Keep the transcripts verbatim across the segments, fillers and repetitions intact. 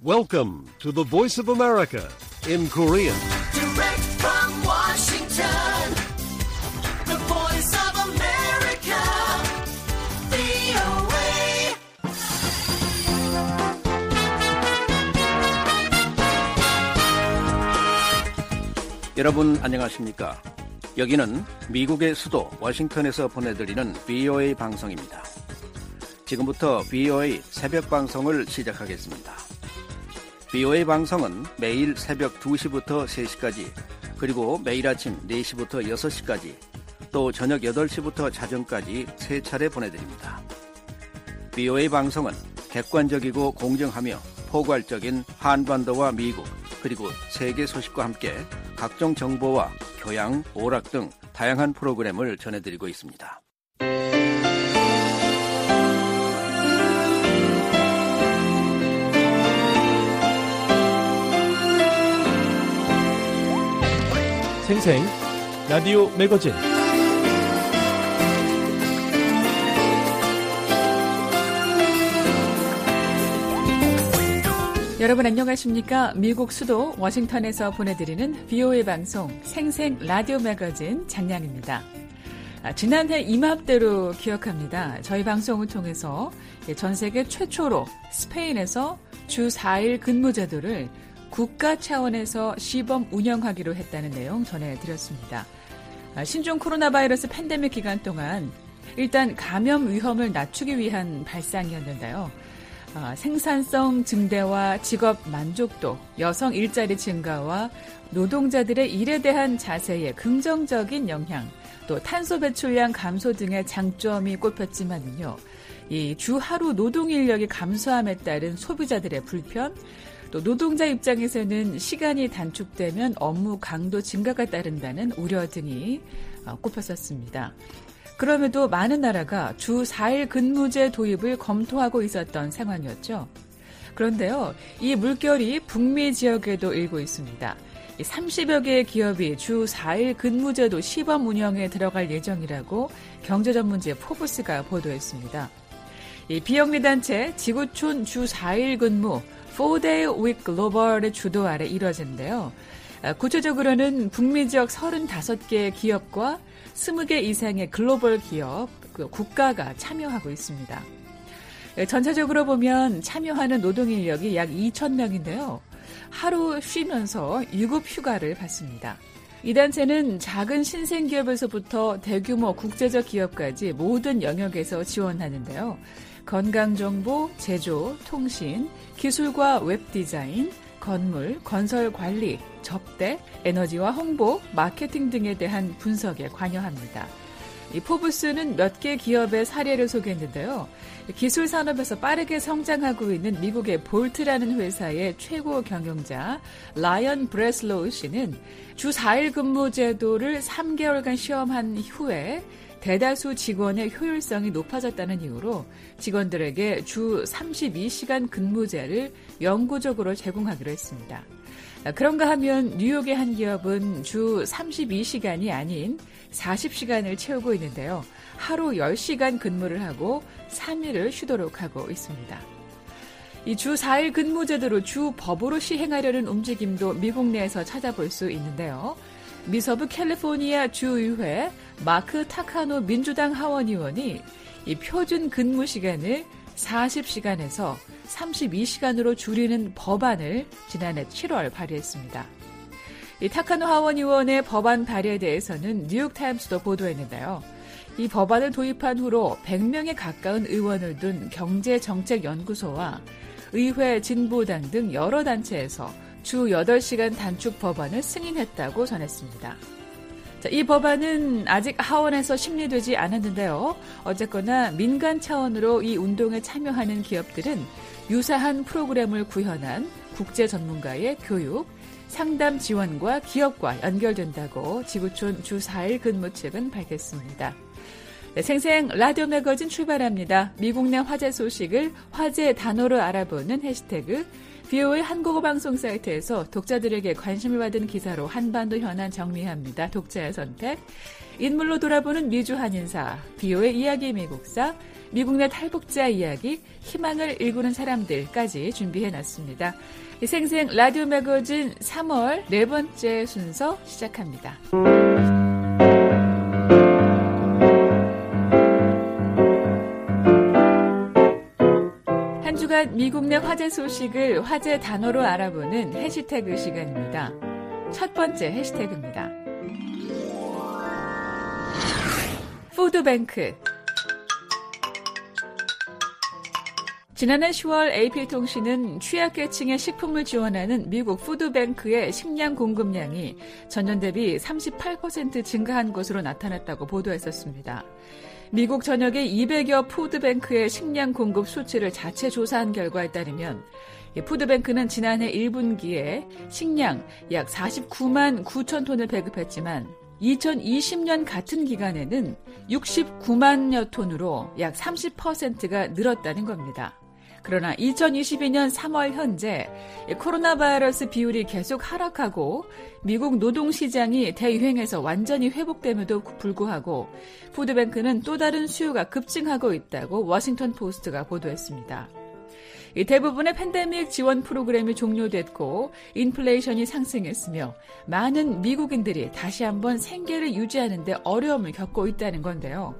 Welcome to the Voice of America in Korean. Direct from Washington, the Voice of America, 브이오에이. 여러분 안녕하십니까? 여기는 미국의 수도 워싱턴에서 보내드리는 브이오에이 방송입니다. 지금부터 브이오에이 새벽 방송을 시작하겠습니다. 브이오에이 방송은 매일 새벽 두 시부터 세 시까지, 그리고 매일 아침 네 시부터 여섯 시까지, 또 저녁 여덟 시부터 자정까지 세 차례 보내드립니다. 브이오에이 방송은 객관적이고 공정하며 포괄적인 한반도와 미국, 그리고 세계 소식과 함께 각종 정보와 교양, 오락 등 다양한 프로그램을 전해드리고 있습니다. 생생 라디오 매거진. 여러분 안녕하십니까? 미국 수도 워싱턴에서 보내드리는 브이오에이 방송 생생 라디오 매거진 장량입니다. 아, 지난해 이맘때로 기억합니다. 저희 방송을 통해서 전 세계 최초로 스페인에서 주 사 일 근무 제도를 국가 차원에서 시범 운영하기로 했다는 내용 전해드렸습니다. 아, 신종 코로나 바이러스 팬데믹 기간 동안 일단 감염 위험을 낮추기 위한 발상이었는데요. 아, 생산성 증대와 직업 만족도, 여성 일자리 증가와 노동자들의 일에 대한 자세의 긍정적인 영향, 또 탄소 배출량 감소 등의 장점이 꼽혔지만요. 이 주 하루 노동 인력이 감소함에 따른 소비자들의 불편, 또 노동자 입장에서는 시간이 단축되면 업무 강도 증가가 따른다는 우려 등이 꼽혔었습니다. 그럼에도 많은 나라가 주 사 일 근무제 도입을 검토하고 있었던 상황이었죠. 그런데요, 이 물결이 북미 지역에도 일고 있습니다. 삼십여 개의 기업이 주 사 일 근무제도 시범 운영에 들어갈 예정이라고 경제전문지 포브스가 보도했습니다. 이 비영리 단체 지구촌 주 사 일 근무 포 데이 위크 글로벌의 주도 아래 이뤄진데요. 구체적으로는 북미 지역 서른다섯 개의 기업과 스무 개 이상의 글로벌 기업, 국가가 참여하고 있습니다. 전체적으로 보면 참여하는 노동 인력이 약 이천 명인데요. 하루 쉬면서 유급 휴가를 받습니다. 이 단체는 작은 신생기업에서부터 대규모 국제적 기업까지 모든 영역에서 지원하는데요. 건강정보, 제조, 통신, 기술과 웹디자인, 건물, 건설 관리, 접대, 에너지와 홍보, 마케팅 등에 대한 분석에 관여합니다. 이 포브스는 몇 개 기업의 사례를 소개했는데요. 기술 산업에서 빠르게 성장하고 있는 미국의 볼트라는 회사의 최고 경영자 라이언 브레슬로우 씨는 주 사 일 근무 제도를 삼 개월간 시험한 후에 대다수 직원의 효율성이 높아졌다는 이유로 직원들에게 주 삼십이 시간 근무제를 영구적으로 제공하기로 했습니다. 그런가 하면 뉴욕의 한 기업은 주 삼십이 시간이 아닌 사십 시간을 채우고 있는데요. 하루 열 시간 근무를 하고 삼 일을 쉬도록 하고 있습니다. 이 주 사 일 근무제도를 주 법으로 시행하려는 움직임도 미국 내에서 찾아볼 수 있는데요. 미서부 캘리포니아 주의회 마크 타카노 민주당 하원 의원이 이 표준 근무 시간을 사십 시간에서 삼십이 시간으로 줄이는 법안을 지난해 칠월 발의했습니다. 이 타카노 하원 의원의 법안 발의에 대해서는 뉴욕타임스도 보도했는데요. 이 법안을 도입한 후로 백 명에 가까운 의원을 둔 경제정책연구소와 의회 진보당 등 여러 단체에서 주 여덟 시간 단축 법안을 승인했다고 전했습니다. 자, 이 법안은 아직 하원에서 심리되지 않았는데요. 어쨌거나 민간 차원으로 이 운동에 참여하는 기업들은 유사한 프로그램을 구현한 국제 전문가의 교육, 상담 지원과 기업과 연결된다고 지구촌 주 사 일 근무 측은 밝혔습니다. 네, 생생 라디오 매거진 출발합니다. 미국 내 화제 소식을 화제 단어로 알아보는 해시태그 브이오에이 한국어 방송 사이트에서 독자들에게 관심을 받은 기사로 한반도 현안 정리합니다. 독자의 선택. 인물로 돌아보는 미주 한인사, 비오의 이야기 미국사, 미국 내 탈북자 이야기, 희망을 일구는 사람들까지 준비해놨습니다. 생생 라디오 매거진 삼월 네 번째 순서 시작합니다. 한 주간 미국 내 화제 소식을 화제 단어로 알아보는 해시태그 시간입니다. 첫 번째 해시태그입니다. 푸드뱅크. 지난해 시월 에이피통신은 취약계층에 식품을 지원하는 미국 푸드뱅크의 식량 공급량이 전년 대비 삼십팔 퍼센트 증가한 것으로 나타났다고 보도했었습니다. 미국 전역의 이백여 푸드뱅크의 식량 공급 수치를 자체 조사한 결과에 따르면 푸드뱅크는 지난해 일 분기에 식량 약 사십구만 구천 톤을 배급했지만 이천이십 년 같은 기간에는 육십구만여 톤으로 약 삼십 퍼센트가 늘었다는 겁니다. 그러나 이천이십이 년 삼월 현재 코로나 바이러스 비율이 계속 하락하고 미국 노동시장이 대유행에서 완전히 회복됨에도 불구하고 푸드뱅크는 또 다른 수요가 급증하고 있다고 워싱턴 포스트가 보도했습니다. 대부분의 팬데믹 지원 프로그램이 종료됐고 인플레이션이 상승했으며 많은 미국인들이 다시 한번 생계를 유지하는 데 어려움을 겪고 있다는 건데요.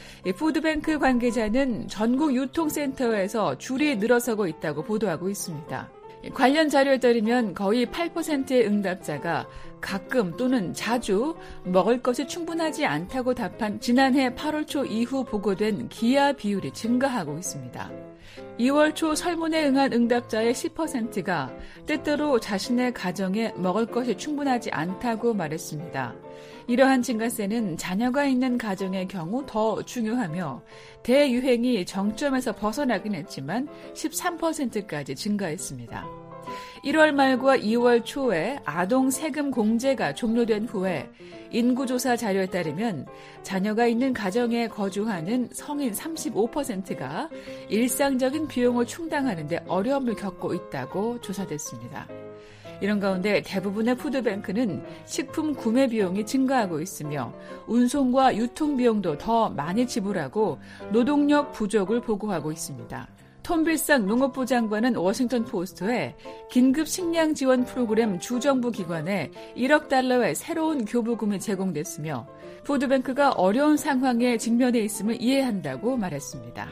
푸드뱅크 관계자는 전국 유통센터에서 줄이 늘어서고 있다고 보도하고 있습니다. 관련 자료에 따르면 거의 팔 퍼센트의 응답자가 가끔 또는 자주 먹을 것이 충분하지 않다고 답한 지난해 팔월 초 이후 보고된 기아 비율이 증가하고 있습니다. 이월 초 설문에 응한 응답자의 십 퍼센트가 때때로 자신의 가정에 먹을 것이 충분하지 않다고 말했습니다. 이러한 증가세는 자녀가 있는 가정의 경우 더 중요하며 대유행이 정점에서 벗어나긴 했지만 십삼 퍼센트까지 증가했습니다. 일월 말과 이월 초에 아동 세금 공제가 종료된 후에 인구조사 자료에 따르면 자녀가 있는 가정에 거주하는 성인 삼십오 퍼센트가 일상적인 비용을 충당하는 데 어려움을 겪고 있다고 조사됐습니다. 이런 가운데 대부분의 푸드뱅크는 식품 구매 비용이 증가하고 있으며 운송과 유통 비용도 더 많이 지불하고 노동력 부족을 보고하고 있습니다. 톰 빌상 농업부 장관은 워싱턴 포스트에 긴급 식량 지원 프로그램 주정부 기관에 일억 달러의 새로운 교부금이 제공됐으며 푸드뱅크가 어려운 상황에 직면해 있음을 이해한다고 말했습니다.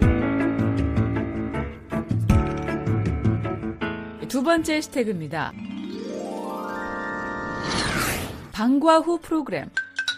두 번째 해시태그입니다. 방과 후 프로그램.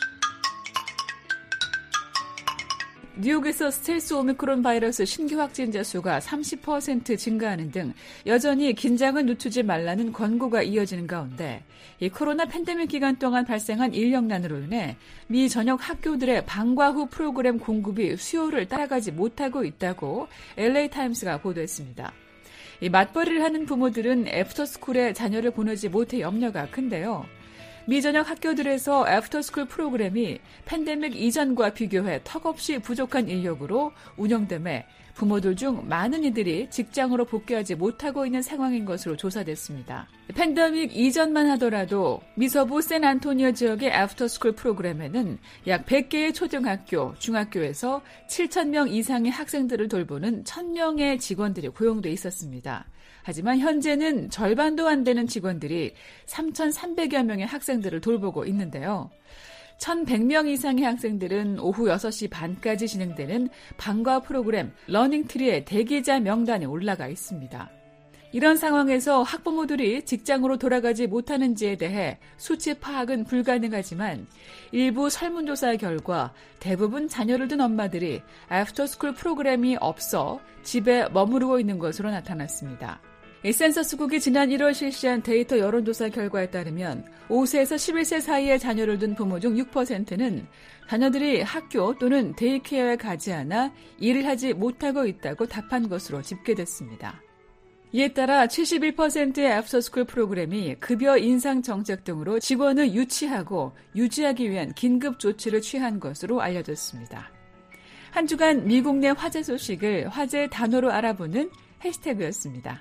뉴욕에서 스텔스 오미크론 바이러스 신규 확진자 수가 삼십 퍼센트 증가하는 등 여전히 긴장을 늦추지 말라는 권고가 이어지는 가운데 이 코로나 팬데믹 기간 동안 발생한 인력난으로 인해 미 전역 학교들의 방과 후 프로그램 공급이 수요를 따라가지 못하고 있다고 엘에이 타임스가 보도했습니다. 이 맞벌이를 하는 부모들은 애프터스쿨에 자녀를 보내지 못해 염려가 큰데요. 미전역 학교들에서 애프터스쿨 프로그램이 팬데믹 이전과 비교해 턱없이 부족한 인력으로 운영됨에 부모들 중 많은 이들이 직장으로 복귀하지 못하고 있는 상황인 것으로 조사됐습니다. 팬데믹 이전만 하더라도 미서부 샌안토니오 지역의 애프터스쿨 프로그램에는 약 백 개의 초등학교, 중학교에서 칠천 명 이상의 학생들을 돌보는 천 명의 직원들이 고용돼 있었습니다. 하지만 현재는 절반도 안 되는 직원들이 삼천삼백여 명의 학생들을 돌보고 있는데요. 천백 명 이상의 학생들은 오후 여섯 시 반까지 진행되는 방과 프로그램 러닝트리의 대기자 명단에 올라가 있습니다. 이런 상황에서 학부모들이 직장으로 돌아가지 못하는지에 대해 수치 파악은 불가능하지만 일부 설문조사 결과 대부분 자녀를 둔 엄마들이 애프터스쿨 프로그램이 없어 집에 머무르고 있는 것으로 나타났습니다. 센서스국이 지난 일월 실시한 데이터 여론조사 결과에 따르면 오 세에서 십일 세 사이의 자녀를 둔 부모 중 육 퍼센트는 자녀들이 학교 또는 데이케어에 가지 않아 일을 하지 못하고 있다고 답한 것으로 집계됐습니다. 이에 따라 칠십일 퍼센트의 애프터스쿨 프로그램이 급여 인상 정책 등으로 직원을 유치하고 유지하기 위한 긴급 조치를 취한 것으로 알려졌습니다. 한 주간 미국 내 화제 소식을 화제 단어로 알아보는 해시태그였습니다.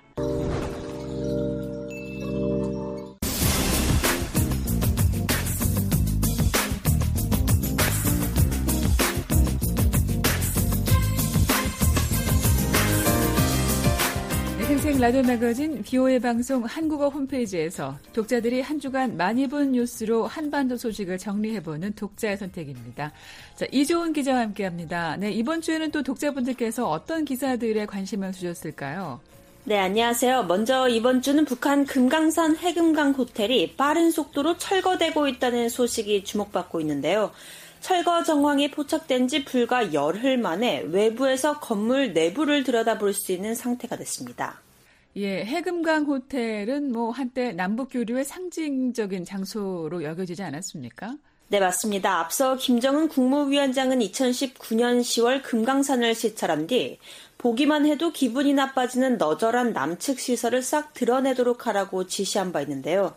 생생 라디오 매거진 비오에이 방송 한국어 홈페이지에서 독자들이 한 주간 많이 본 뉴스로 한반도 소식을 정리해보는 독자의 선택입니다. 자, 이조은 기자와 함께합니다. 네, 이번 주에는 또 독자분들께서 어떤 기사들에 관심을 주셨을까요? 네, 안녕하세요. 먼저 이번 주는 북한 금강산 해금강 호텔이 빠른 속도로 철거되고 있다는 소식이 주목받고 있는데요. 철거 정황이 포착된 지 불과 열흘 만에 외부에서 건물 내부를 들여다볼 수 있는 상태가 됐습니다. 예, 해금강 호텔은 뭐 한때 남북 교류의 상징적인 장소로 여겨지지 않았습니까? 네, 맞습니다. 앞서 김정은 국무위원장은 이천십구 년 시월 금강산을 시찰한 뒤 보기만 해도 기분이 나빠지는 너절한 남측 시설을 싹 드러내도록 하라고 지시한 바 있는데요.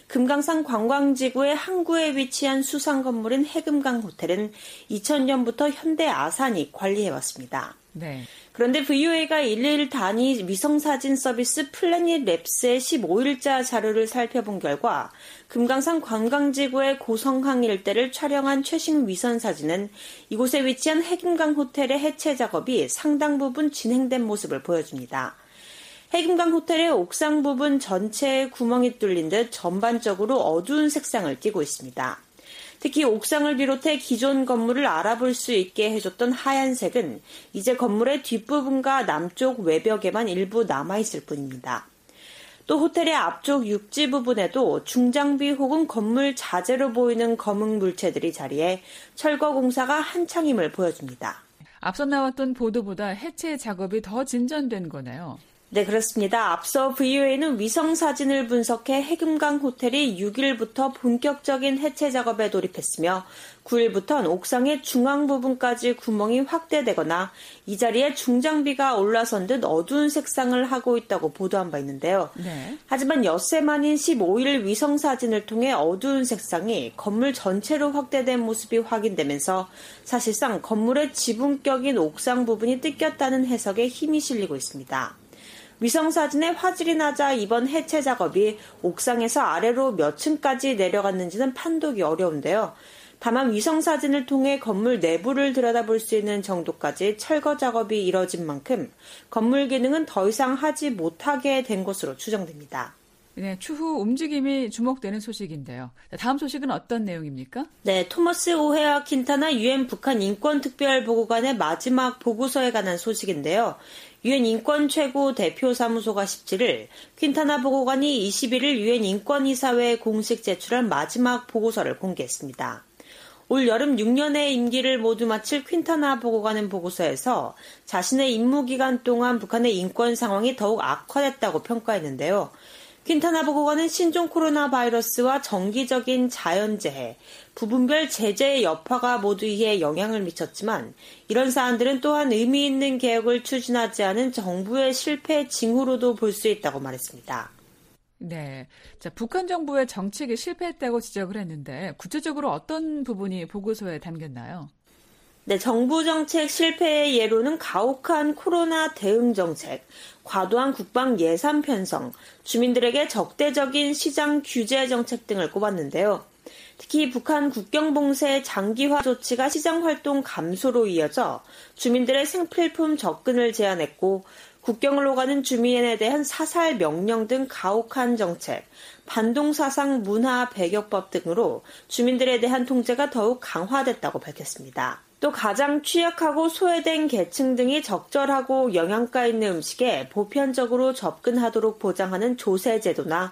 금강산 관광지구의 항구에 위치한 수상 건물인 해금강 호텔은 이천 년부터 현대 아산이 관리해왔습니다. 네. 그런데 브이오에이가 일일 단위 위성사진 서비스 플래닛 랩스의 십오 일자 자료를 살펴본 결과 금강산 관광지구의 고성항 일대를 촬영한 최신 위성 사진은 이곳에 위치한 해금강 호텔의 해체 작업이 상당 부분 진행된 모습을 보여줍니다. 해금강 호텔의 옥상 부분 전체에 구멍이 뚫린 듯 전반적으로 어두운 색상을 띠고 있습니다. 특히 옥상을 비롯해 기존 건물을 알아볼 수 있게 해줬던 하얀색은 이제 건물의 뒷부분과 남쪽 외벽에만 일부 남아있을 뿐입니다. 또 호텔의 앞쪽 육지 부분에도 중장비 혹은 건물 자재로 보이는 검은 물체들이 자리해 철거 공사가 한창임을 보여줍니다. 앞서 나왔던 보도보다 해체 작업이 더 진전된 거네요. 네, 그렇습니다. 앞서 브이오에이는 위성 사진을 분석해 해금강 호텔이 육 일부터 본격적인 해체 작업에 돌입했으며 구 일부터는 옥상의 중앙 부분까지 구멍이 확대되거나 이 자리에 중장비가 올라선 듯 어두운 색상을 하고 있다고 보도한 바 있는데요. 네. 하지만 엿새 만인 십오 일 위성 사진을 통해 어두운 색상이 건물 전체로 확대된 모습이 확인되면서 사실상 건물의 지붕격인 옥상 부분이 뜯겼다는 해석에 힘이 실리고 있습니다. 위성사진의 화질이 낮아 이번 해체 작업이 옥상에서 아래로 몇 층까지 내려갔는지는 판독이 어려운데요. 다만 위성사진을 통해 건물 내부를 들여다볼 수 있는 정도까지 철거 작업이 이뤄진 만큼 건물 기능은 더 이상 하지 못하게 된 것으로 추정됩니다. 네, 추후 움직임이 주목되는 소식인데요. 다음 소식은 어떤 내용입니까? 네, 토머스 오헤아 킨타나 유엔 북한 인권특별보고관의 마지막 보고서에 관한 소식인데요. 유엔 인권 최고 대표 사무소가 십칠 일 퀸타나 보고관이 이십일 일 유엔 인권이사회에 공식 제출한 마지막 보고서를 공개했습니다. 올 여름 육 년의 임기를 모두 마칠 퀸타나 보고관은 보고서에서 자신의 임무기간 동안 북한의 인권 상황이 더욱 악화됐다고 평가했는데요. 퀸타나 보고관은 신종 코로나 바이러스와 정기적인 자연재해, 부분별 제재의 여파가 모두 이에 영향을 미쳤지만 이런 사안들은 또한 의미 있는 개혁을 추진하지 않은 정부의 실패 징후로도 볼 수 있다고 말했습니다. 네, 자, 북한 정부의 정책이 실패했다고 지적을 했는데 구체적으로 어떤 부분이 보고서에 담겼나요? 네, 정부 정책 실패의 예로는 가혹한 코로나 대응 정책, 과도한 국방 예산 편성, 주민들에게 적대적인 시장 규제 정책 등을 꼽았는데요. 특히 북한 국경 봉쇄 장기화 조치가 시장 활동 감소로 이어져 주민들의 생필품 접근을 제한했고 국경을 오가는 주민에 대한 사살 명령 등 가혹한 정책, 반동사상 문화 배격법 등으로 주민들에 대한 통제가 더욱 강화됐다고 밝혔습니다. 또 가장 취약하고 소외된 계층 등이 적절하고 영양가 있는 음식에 보편적으로 접근하도록 보장하는 조세제도나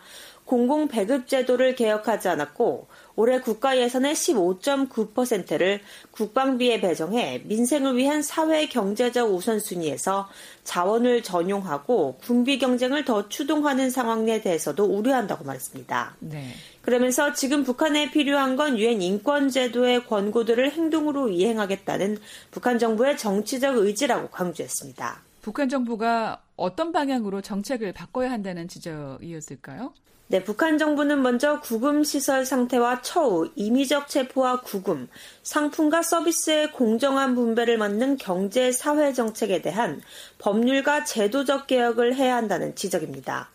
공공배급제도를 개혁하지 않았고 올해 국가 예산의 십오 점 구 퍼센트를 국방비에 배정해 민생을 위한 사회 경제적 우선순위에서 자원을 전용하고 군비 경쟁을 더 추동하는 상황에 대해서도 우려한다고 말했습니다. 네. 그러면서 지금 북한에 필요한 건 유엔 인권제도의 권고들을 행동으로 이행하겠다는 북한 정부의 정치적 의지라고 강조했습니다. 북한 정부가 어떤 방향으로 정책을 바꿔야 한다는 지적이었을까요? 네, 북한 정부는 먼저 구금 시설 상태와 처우, 임의적 체포와 구금, 상품과 서비스의 공정한 분배를 맞는 경제 사회 정책에 대한 법률과 제도적 개혁을 해야 한다는 지적입니다.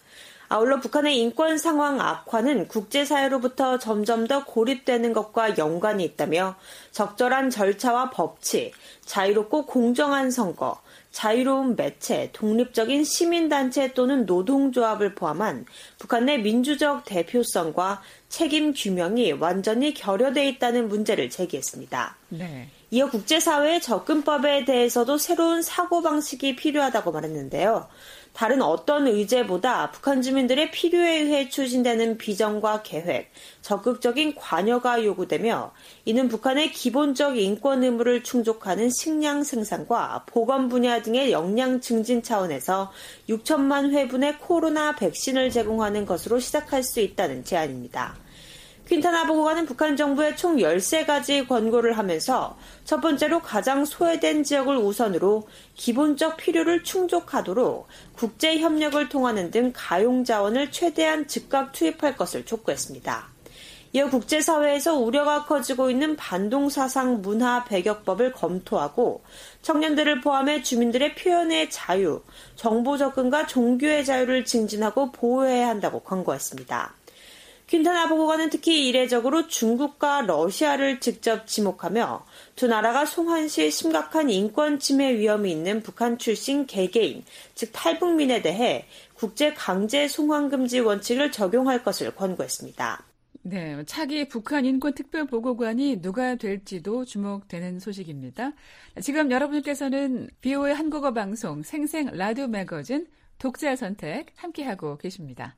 아울러 북한의 인권 상황 악화는 국제사회로부터 점점 더 고립되는 것과 연관이 있다며 적절한 절차와 법치, 자유롭고 공정한 선거, 자유로운 매체, 독립적인 시민단체 또는 노동조합을 포함한 북한 내 민주적 대표성과 책임 규명이 완전히 결여돼 있다는 문제를 제기했습니다. 네. 이어 국제사회의 접근법에 대해서도 새로운 사고방식이 필요하다고 말했는데요. 다른 어떤 의제보다 북한 주민들의 필요에 의해 추진되는 비전과 계획, 적극적인 관여가 요구되며 이는 북한의 기본적 인권 의무를 충족하는 식량 생산과 보건 분야 등의 역량 증진 차원에서 육천만 회분의 코로나 백신을 제공하는 것으로 시작할 수 있다는 제안입니다. 퀸타나 보고관은 북한 정부에 총 열세 가지 권고를 하면서 첫 번째로 가장 소외된 지역을 우선으로 기본적 필요를 충족하도록 국제협력을 통하는 등 가용자원을 최대한 즉각 투입할 것을 촉구했습니다. 이어 국제사회에서 우려가 커지고 있는 반동사상 문화 배격법을 검토하고 청년들을 포함해 주민들의 표현의 자유, 정보 접근과 종교의 자유를 증진하고 보호해야 한다고 권고했습니다. 퀸타나 보고관은 특히 이례적으로 중국과 러시아를 직접 지목하며 두 나라가 송환 시 심각한 인권 침해 위험이 있는 북한 출신 개개인, 즉 탈북민에 대해 국제 강제 송환 금지 원칙을 적용할 것을 권고했습니다. 네, 차기 북한 인권 특별보고관이 누가 될지도 주목되는 소식입니다. 지금 여러분께서는 비오에이 한국어 방송 생생 라디오 매거진 독자 선택 함께하고 계십니다.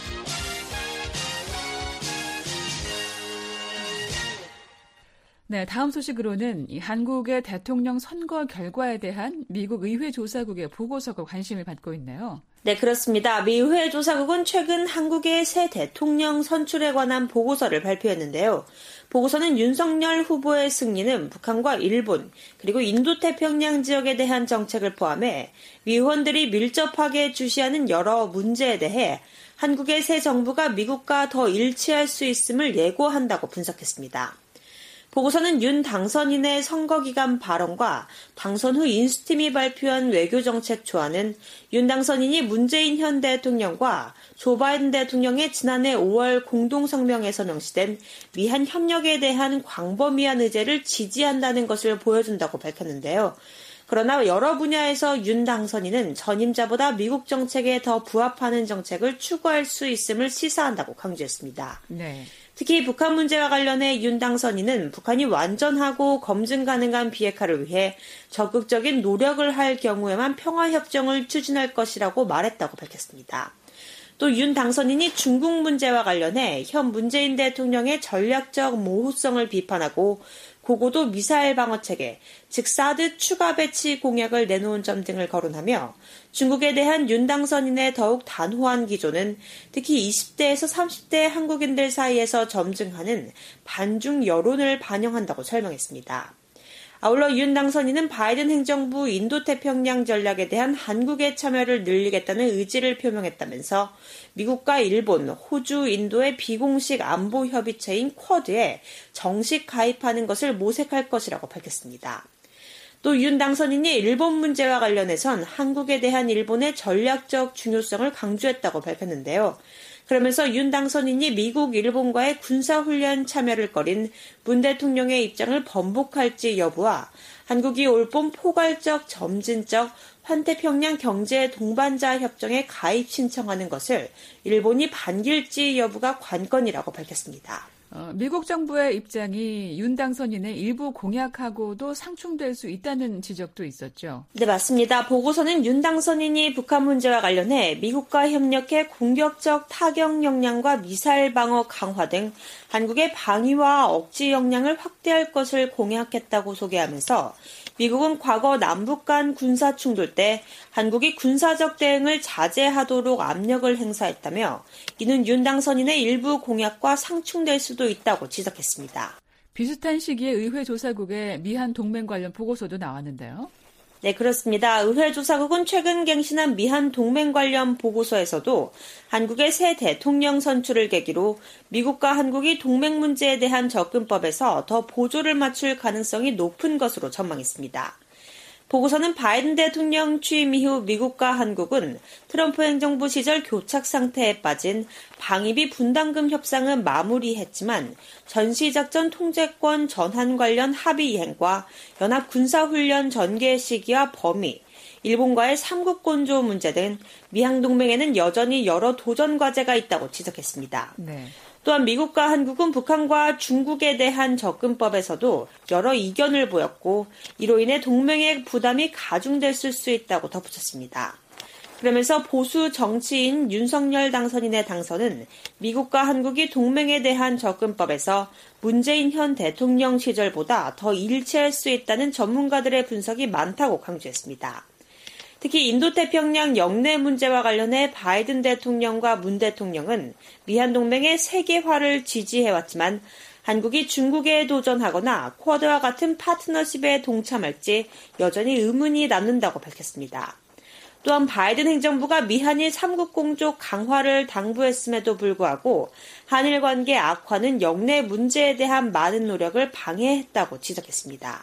네, 다음 소식으로는 이 한국의 대통령 선거 결과에 대한 미국 의회조사국의 보고서가 관심을 받고 있네요. 네, 그렇습니다. 미 의회조사국은 최근 한국의 새 대통령 선출에 관한 보고서를 발표했는데요. 보고서는 윤석열 후보의 승리는 북한과 일본 그리고 인도태평양 지역에 대한 정책을 포함해 미 의원들이 밀접하게 주시하는 여러 문제에 대해 한국의 새 정부가 미국과 더 일치할 수 있음을 예고한다고 분석했습니다. 보고서는 윤 당선인의 선거기간 발언과 당선 후 인수팀이 발표한 외교정책 조안은 윤 당선인이 문재인 현 대통령과 조 바이든 대통령의 지난해 오월 공동성명에서 명시된 미한 협력에 대한 광범위한 의제를 지지한다는 것을 보여준다고 밝혔는데요. 그러나 여러 분야에서 윤 당선인은 전임자보다 미국 정책에 더 부합하는 정책을 추구할 수 있음을 시사한다고 강조했습니다. 네. 특히 북한 문제와 관련해 윤 당선인은 북한이 완전하고 검증 가능한 비핵화를 위해 적극적인 노력을 할 경우에만 평화협정을 추진할 것이라고 말했다고 밝혔습니다. 또 윤 당선인이 중국 문제와 관련해 현 문재인 대통령의 전략적 모호성을 비판하고 고고도 미사일 방어체계, 즉 사드 추가 배치 공약을 내놓은 점 등을 거론하며 중국에 대한 윤 당선인의 더욱 단호한 기조는 특히 이십 대에서 삼십 대 한국인들 사이에서 점증하는 반중 여론을 반영한다고 설명했습니다. 아울러 윤 당선인은 바이든 행정부 인도태평양 전략에 대한 한국의 참여를 늘리겠다는 의지를 표명했다면서 미국과 일본, 호주, 인도의 비공식 안보 협의체인 쿼드에 정식 가입하는 것을 모색할 것이라고 밝혔습니다. 또 윤 당선인이 일본 문제와 관련해선 한국에 대한 일본의 전략적 중요성을 강조했다고 밝혔는데요. 그러면서 윤 당선인이 미국, 일본과의 군사훈련 참여를 꺼린 문 대통령의 입장을 번복할지 여부와 한국이 올봄 포괄적, 점진적 환태평양 경제 동반자 협정에 가입 신청하는 것을 일본이 반길지 여부가 관건이라고 밝혔습니다. 어, 미국 정부의 입장이 윤 당선인의 일부 공약하고도 상충될 수 있다는 지적도 있었죠. 네, 맞습니다. 보고서는 윤 당선인이 북한 문제와 관련해 미국과 협력해 공격적 타격 역량과 미사일 방어 강화 등 한국의 방위와 억지 역량을 확대할 것을 공약했다고 소개하면서 미국은 과거 남북 간 군사 충돌 때 한국이 군사적 대응을 자제하도록 압력을 행사했다며 이는 윤 당선인의 일부 공약과 상충될 수도 있다고 지적했습니다. 비슷한 시기에 의회조사국의 미한 동맹 관련 보고서도 나왔는데요. 네, 그렇습니다. 의회조사국은 최근 갱신한 미한 동맹 관련 보고서에서도 한국의 새 대통령 선출을 계기로 미국과 한국이 동맹 문제에 대한 접근법에서 더 보조를 맞출 가능성이 높은 것으로 전망했습니다. 보고서는 바이든 대통령 취임 이후 미국과 한국은 트럼프 행정부 시절 교착 상태에 빠진 방위비 분담금 협상은 마무리했지만 전시작전 통제권 전환 관련 합의 이행과 연합 군사훈련 전개 시기와 범위, 일본과의 삼국건조 문제 등 미한 동맹에는 여전히 여러 도전 과제가 있다고 지적했습니다. 네. 또한 미국과 한국은 북한과 중국에 대한 접근법에서도 여러 이견을 보였고 이로 인해 동맹의 부담이 가중됐을 수 있다고 덧붙였습니다. 그러면서 보수 정치인 윤석열 당선인의 당선은 미국과 한국이 동맹에 대한 접근법에서 문재인 현 대통령 시절보다 더 일치할 수 있다는 전문가들의 분석이 많다고 강조했습니다. 특히 인도태평양 영내 문제와 관련해 바이든 대통령과 문 대통령은 미한 동맹의 세계화를 지지해왔지만 한국이 중국에 도전하거나 쿼드와 같은 파트너십에 동참할지 여전히 의문이 남는다고 밝혔습니다. 또한 바이든 행정부가 미한일 삼국공조 강화를 당부했음에도 불구하고 한일 관계 악화는 영내 문제에 대한 많은 노력을 방해했다고 지적했습니다.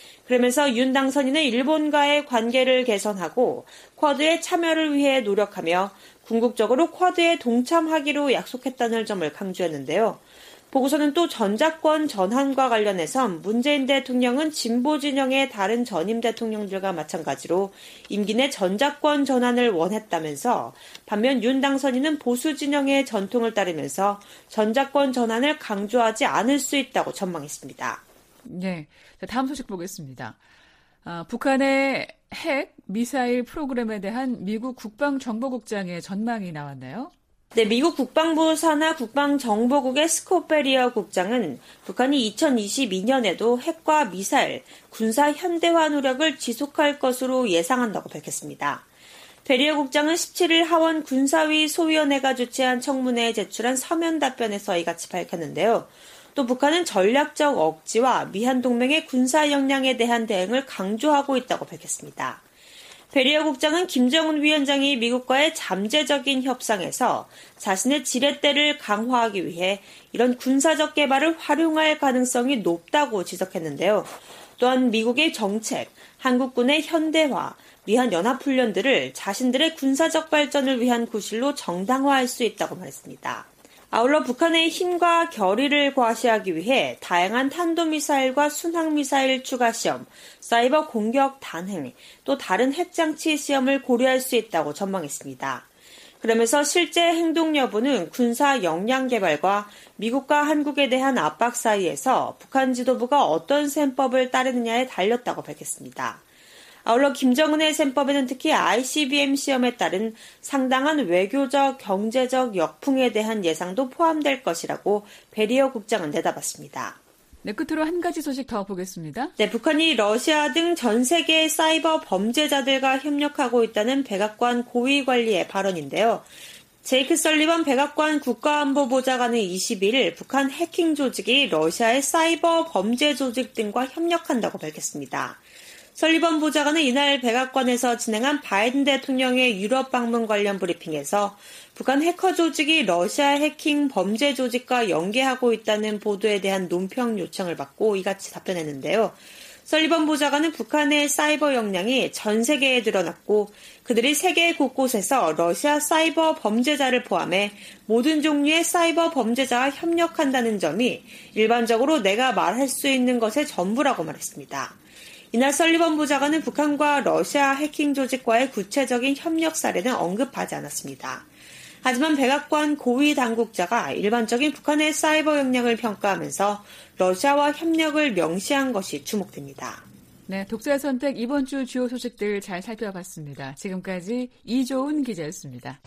그러면서 윤 당선인은 일본과의 관계를 개선하고 쿼드의 참여를 위해 노력하며 궁극적으로 쿼드에 동참하기로 약속했다는 점을 강조했는데요. 보고서는 또 전작권 전환과 관련해서 문재인 대통령은 진보 진영의 다른 전임 대통령들과 마찬가지로 임기 내 전작권 전환을 원했다면서 반면 윤 당선인은 보수 진영의 전통을 따르면서 전작권 전환을 강조하지 않을 수 있다고 전망했습니다. 네, 다음 소식 보겠습니다. 아, 북한의 핵, 미사일 프로그램에 대한 미국 국방정보국장의 전망이 나왔나요? 네, 미국 국방부 산하 국방정보국의 스콧 베리어 국장은 북한이 이천이십이 년에도 핵과 미사일, 군사 현대화 노력을 지속할 것으로 예상한다고 밝혔습니다. 베리어 국장은 십칠 일 하원 군사위 소위원회가 주최한 청문회에 제출한 서면 답변에서 이같이 밝혔는데요. 또 북한은 전략적 억지와 미한 동맹의 군사 역량에 대한 대응을 강조하고 있다고 밝혔습니다. 베리어 국장은 김정은 위원장이 미국과의 잠재적인 협상에서 자신의 지렛대를 강화하기 위해 이런 군사적 개발을 활용할 가능성이 높다고 지적했는데요. 또한 미국의 정책, 한국군의 현대화, 미한 연합훈련들을 자신들의 군사적 발전을 위한 구실로 정당화할 수 있다고 말했습니다. 아울러 북한의 힘과 결의를 과시하기 위해 다양한 탄도미사일과 순항미사일 추가 시험, 사이버 공격 단행, 또 다른 핵장치 시험을 고려할 수 있다고 전망했습니다. 그러면서 실제 행동 여부는 군사 역량 개발과 미국과 한국에 대한 압박 사이에서 북한 지도부가 어떤 셈법을 따르느냐에 달렸다고 밝혔습니다. 아울러 김정은의 셈법에는 특히 아이씨비엠 시험에 따른 상당한 외교적, 경제적 역풍에 대한 예상도 포함될 것이라고 베리어 국장은 내다봤습니다. 네, 끝으로 한 가지 소식 더 보겠습니다. 네, 북한이 러시아 등 전 세계의 사이버 범죄자들과 협력하고 있다는 백악관 고위관리의 발언인데요. 제이크 설리번 백악관 국가안보보좌관은 이십일 일 북한 해킹 조직이 러시아의 사이버 범죄 조직 등과 협력한다고 밝혔습니다. 설리번 보좌관은 이날 백악관에서 진행한 바이든 대통령의 유럽 방문 관련 브리핑에서 북한 해커 조직이 러시아 해킹 범죄 조직과 연계하고 있다는 보도에 대한 논평 요청을 받고 이같이 답변했는데요. 설리번 보좌관은 북한의 사이버 역량이 전 세계에 드러났고 그들이 세계 곳곳에서 러시아 사이버 범죄자를 포함해 모든 종류의 사이버 범죄자와 협력한다는 점이 일반적으로 내가 말할 수 있는 것의 전부라고 말했습니다. 이날 설리번 보좌관은 북한과 러시아 해킹 조직과의 구체적인 협력 사례는 언급하지 않았습니다. 하지만 백악관 고위 당국자가 일반적인 북한의 사이버 역량을 평가하면서 러시아와 협력을 명시한 것이 주목됩니다. 네, 독자의 선택 이번 주 주요 소식들 잘 살펴봤습니다. 지금까지 이조은 기자였습니다.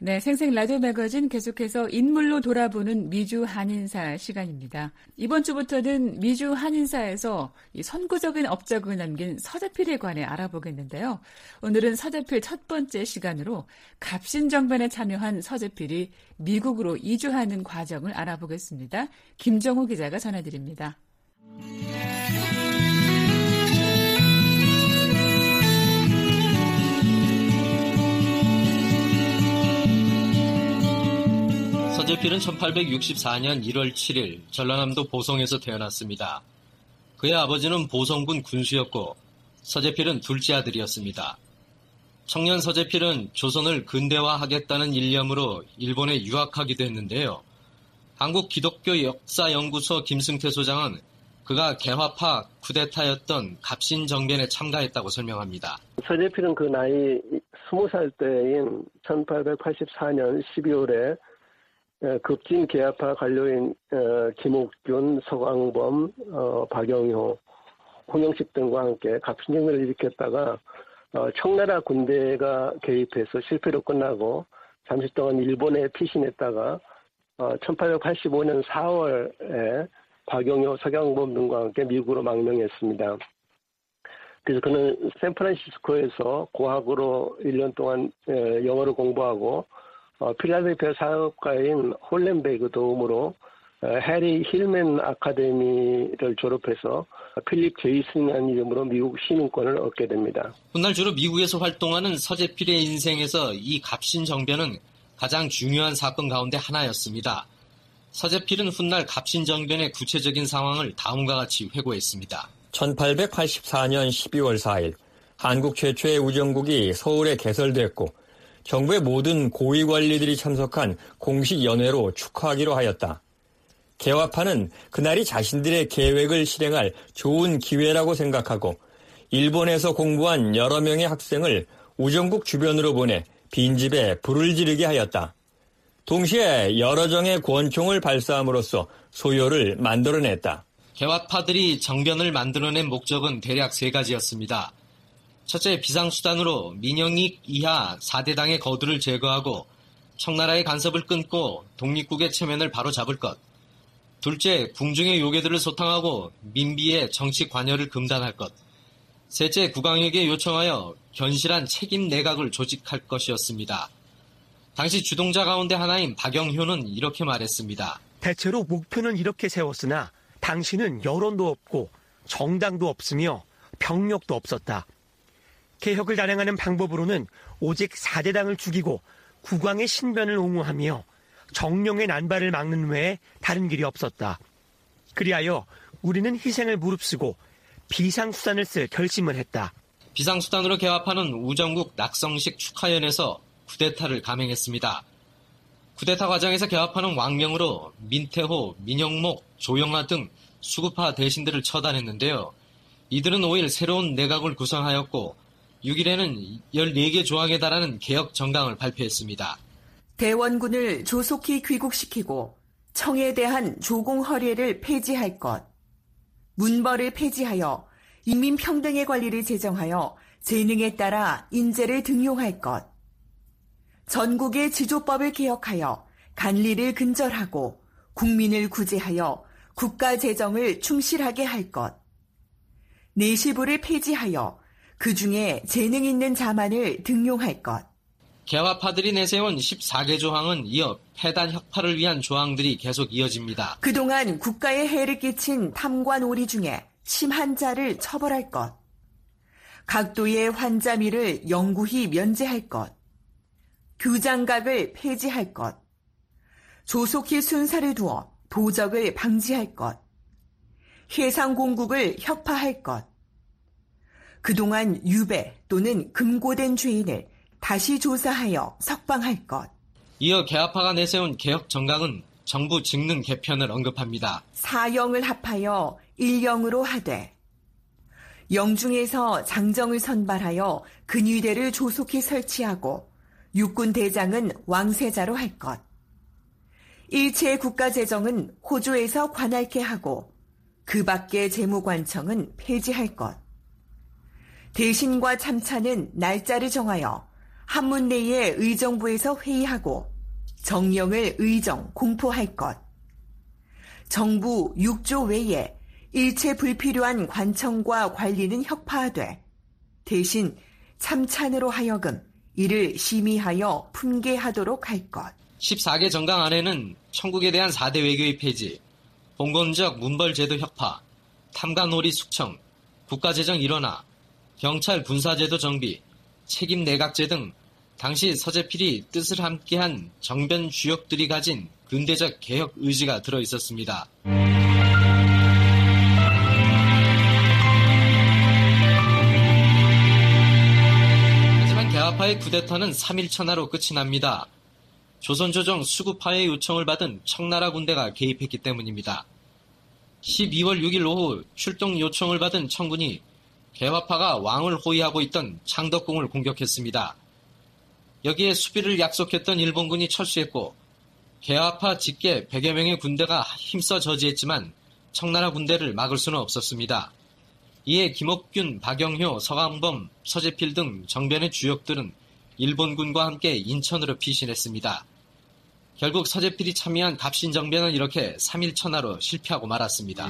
네, 생생 라디오 매거진 계속해서 인물로 돌아보는 미주 한인사 시간입니다. 이번 주부터는 미주 한인사에서 이 선구적인 업적을 남긴 서재필에 관해 알아보겠는데요. 오늘은 서재필 첫 번째 시간으로 갑신정변에 참여한 서재필이 미국으로 이주하는 과정을 알아보겠습니다. 김정우 기자가 전해드립니다. 서재필은 천팔백육십사 년 일월 칠일 전라남도 보성에서 태어났습니다. 그의 아버지는 보성군 군수였고 서재필은 둘째 아들이었습니다. 청년 서재필은 조선을 근대화하겠다는 일념으로 일본에 유학하기도 했는데요. 한국 기독교 역사연구소 김승태 소장은 그가 개화파 쿠데타였던 갑신정변에 참가했다고 설명합니다. 서재필은 그 나이 스무 살 때인 천팔백팔십사 년 십이월에 급진 개화파 관료인 김옥균, 서광범, 박영효, 홍영식 등과 함께 갑신정변을 일으켰다가 청나라 군대가 개입해서 실패로 끝나고 잠시 동안 일본에 피신했다가 천팔백팔십오 년 사월에 박영효, 서광범 등과 함께 미국으로 망명했습니다. 그래서 그는 샌프란시스코에서 고학으로 일 년 동안 영어를 공부하고 어, 필라델피아 사업가인 홀렌베그 도움으로 어, 해리 힐맨 아카데미를 졸업해서 필립 제이슨이라는 이름으로 미국 시민권을 얻게 됩니다. 훗날 주로 미국에서 활동하는 서재필의 인생에서 이 갑신정변은 가장 중요한 사건 가운데 하나였습니다. 서재필은 훗날 갑신정변의 구체적인 상황을 다음과 같이 회고했습니다. 천팔백팔십사 년 십이월 사일 한국 최초의 우정국이 서울에 개설됐고 정부의 모든 고위 관리들이 참석한 공식 연회로 축하하기로 하였다. 개화파는 그날이 자신들의 계획을 실행할 좋은 기회라고 생각하고 일본에서 공부한 여러 명의 학생을 우정국 주변으로 보내 빈집에 불을 지르게 하였다. 동시에 여러 정의 권총을 발사함으로써 소요를 만들어냈다. 개화파들이 정변을 만들어낸 목적은 대략 세 가지였습니다. 첫째, 비상수단으로 민영익 이하 사 대 당의 거두를 제거하고 청나라의 간섭을 끊고 독립국의 체면을 바로잡을 것. 둘째, 궁중의 요괴들을 소탕하고 민비의 정치 관여를 금단할 것. 셋째, 국왕에게 요청하여 견실한 책임 내각을 조직할 것이었습니다. 당시 주동자 가운데 하나인 박영효는 이렇게 말했습니다. 대체로 목표는 이렇게 세웠으나 당시는 여론도 없고 정당도 없으며 병력도 없었다. 개혁을 단행하는 방법으로는 오직 사 대 당을 죽이고 국왕의 신변을 옹호하며 정령의 난발을 막는 외에 다른 길이 없었다. 그리하여 우리는 희생을 무릅쓰고 비상수단을 쓸 결심을 했다. 비상수단으로 개화파는 우정국 낙성식 축하연에서 쿠데타를 감행했습니다. 쿠데타 과정에서 개화파는 왕명으로 민태호, 민영목, 조영하 등 수구파 대신들을 처단했는데요. 이들은 오 일 새로운 내각을 구성하였고 육 일에는 열네 개 조항에 달하는 개혁 정강을 발표했습니다. 대원군을 조속히 귀국시키고 청에 대한 조공 허례를 폐지할 것. 문벌을 폐지하여 인민평등의 관리를 제정하여 재능에 따라 인재를 등용할 것. 전국의 지조법을 개혁하여 간리를 근절하고 국민을 구제하여 국가 재정을 충실하게 할 것. 내시부를 폐지하여 그 중에 재능 있는 자만을 등용할 것. 개화파들이 내세운 십사 개 조항은 이어 폐단 혁파를 위한 조항들이 계속 이어집니다. 그동안 국가에 해를 끼친 탐관 오리 중에 심한 자를 처벌할 것. 각도의 환자미를 영구히 면제할 것. 규장각을 폐지할 것. 조속히 순사를 두어 도적을 방지할 것. 해상공국을 혁파할 것. 그동안 유배 또는 금고된 죄인을 다시 조사하여 석방할 것. 이어 개화파가 내세운 개혁 정강은 정부 직능 개편을 언급합니다. 사영을 합하여 일영으로 하되 영중에서 장정을 선발하여 근위대를 조속히 설치하고 육군 대장은 왕세자로 할 것. 일체 국가재정은 호조에서 관할케 하고 그 밖의 재무관청은 폐지할 것. 대신과 참차는 날짜를 정하여 한문 내에 의정부에서 회의하고 정령을 의정, 공포할 것. 정부 육 조 외에 일체 불필요한 관청과 관리는 혁파하되 대신 참찬으로 하여금 이를 심의하여 품계하도록 할 것. 십사 개 정강 안에는 청국에 대한 사 대 외교의 폐지, 봉건적 문벌제도 혁파, 탐관오리 숙청, 국가재정 일원화, 경찰 군사제도 정비, 책임 내각제 등 당시 서재필이 뜻을 함께한 정변 주역들이 가진 근대적 개혁 의지가 들어있었습니다. 하지만 개화파의 쿠데타는 삼 일 천하로 끝이 납니다. 조선조정 수구파의 요청을 받은 청나라 군대가 개입했기 때문입니다. 십이월 육일 오후 출동 요청을 받은 청군이 개화파가 왕을 호위하고 있던 창덕궁을 공격했습니다. 여기에 수비를 약속했던 일본군이 철수했고 개화파 직계 백여 명의 군대가 힘써 저지했지만 청나라 군대를 막을 수는 없었습니다. 이에 김옥균, 박영효, 서강범, 서재필 등 정변의 주역들은 일본군과 함께 인천으로 피신했습니다. 결국 서재필이 참여한 갑신정변은 이렇게 삼 일 천하로 실패하고 말았습니다.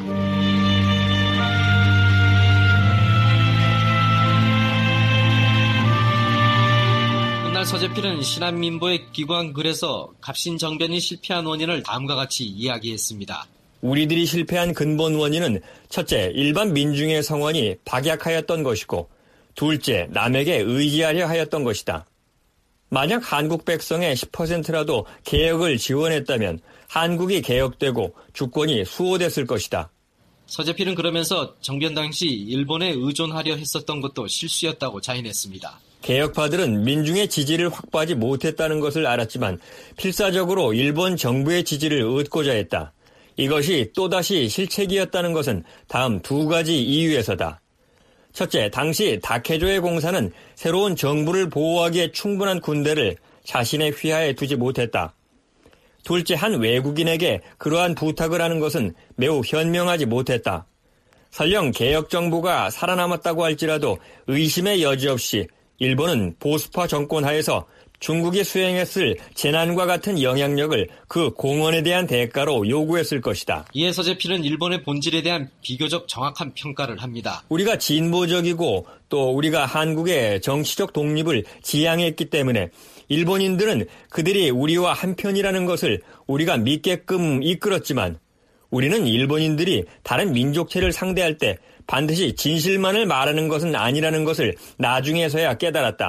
훗날 서재필은 신한민보에 기고한 글에서 갑신정변이 실패한 원인을 다음과 같이 이야기했습니다. 우리들이 실패한 근본 원인은 첫째, 일반 민중의 성원이 박약하였던 것이고 둘째, 남에게 의지하려 하였던 것이다. 만약 한국 백성의 십 퍼센트라도 개혁을 지원했다면 한국이 개혁되고 주권이 수호됐을 것이다. 서재필은 그러면서 정변 당시 일본에 의존하려 했었던 것도 실수였다고 자인했습니다. 개혁파들은 민중의 지지를 확보하지 못했다는 것을 알았지만 필사적으로 일본 정부의 지지를 얻고자 했다. 이것이 또다시 실책이었다는 것은 다음 두 가지 이유에서다. 첫째, 당시 다케조의 공사는 새로운 정부를 보호하기에 충분한 군대를 자신의 휘하에 두지 못했다. 둘째, 한 외국인에게 그러한 부탁을 하는 것은 매우 현명하지 못했다. 설령 개혁정부가 살아남았다고 할지라도 의심의 여지 없이 일본은 보수파 정권 하에서 중국이 수행했을 재난과 같은 영향력을 그 공헌에 대한 대가로 요구했을 것이다. 이에 서재필은 일본의 본질에 대한 비교적 정확한 평가를 합니다. 우리가 진보적이고 또 우리가 한국의 정치적 독립을 지향했기 때문에 일본인들은 그들이 우리와 한편이라는 것을 우리가 믿게끔 이끌었지만 우리는 일본인들이 다른 민족체를 상대할 때 반드시 진실만을 말하는 것은 아니라는 것을 나중에서야 깨달았다.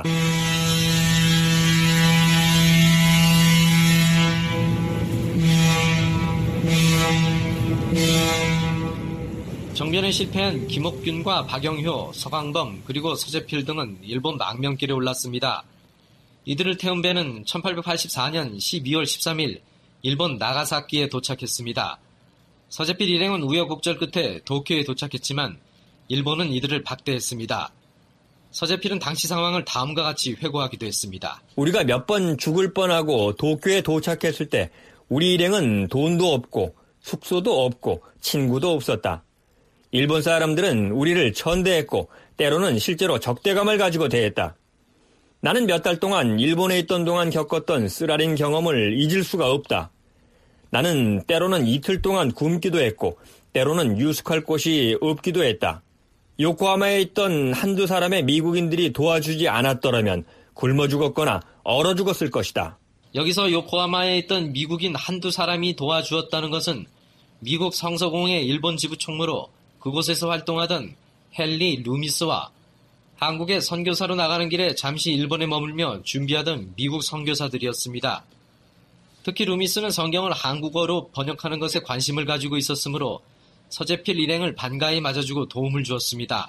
정변에 실패한 김옥균과 박영효, 서강범 그리고 서재필 등은 일본 망명길에 올랐습니다. 이들을 태운 배는 천팔백팔십사년 십이월 십삼일 일본 나가사키에 도착했습니다. 서재필 일행은 우여곡절 끝에 도쿄에 도착했지만 일본은 이들을 박대했습니다. 서재필은 당시 상황을 다음과 같이 회고하기도 했습니다. 우리가 몇 번 죽을 뻔하고 도쿄에 도착했을 때 우리 일행은 돈도 없고 숙소도 없고 친구도 없었다. 일본 사람들은 우리를 천대했고 때로는 실제로 적대감을 가지고 대했다. 나는 몇 달 동안 일본에 있던 동안 겪었던 쓰라린 경험을 잊을 수가 없다. 나는 때로는 이틀 동안 굶기도 했고 때로는 유숙할 곳이 없기도 했다. 요코하마에 있던 한두 사람의 미국인들이 도와주지 않았더라면 굶어 죽었거나 얼어 죽었을 것이다. 여기서 요코하마에 있던 미국인 한두 사람이 도와주었다는 것은 미국 성서공회 일본 지부 총무로 그곳에서 활동하던 헨리 루미스와 한국의 선교사로 나가는 길에 잠시 일본에 머물며 준비하던 미국 선교사들이었습니다. 특히 루미스는 성경을 한국어로 번역하는 것에 관심을 가지고 있었으므로 서재필 일행을 반가이 맞아주고 도움을 주었습니다.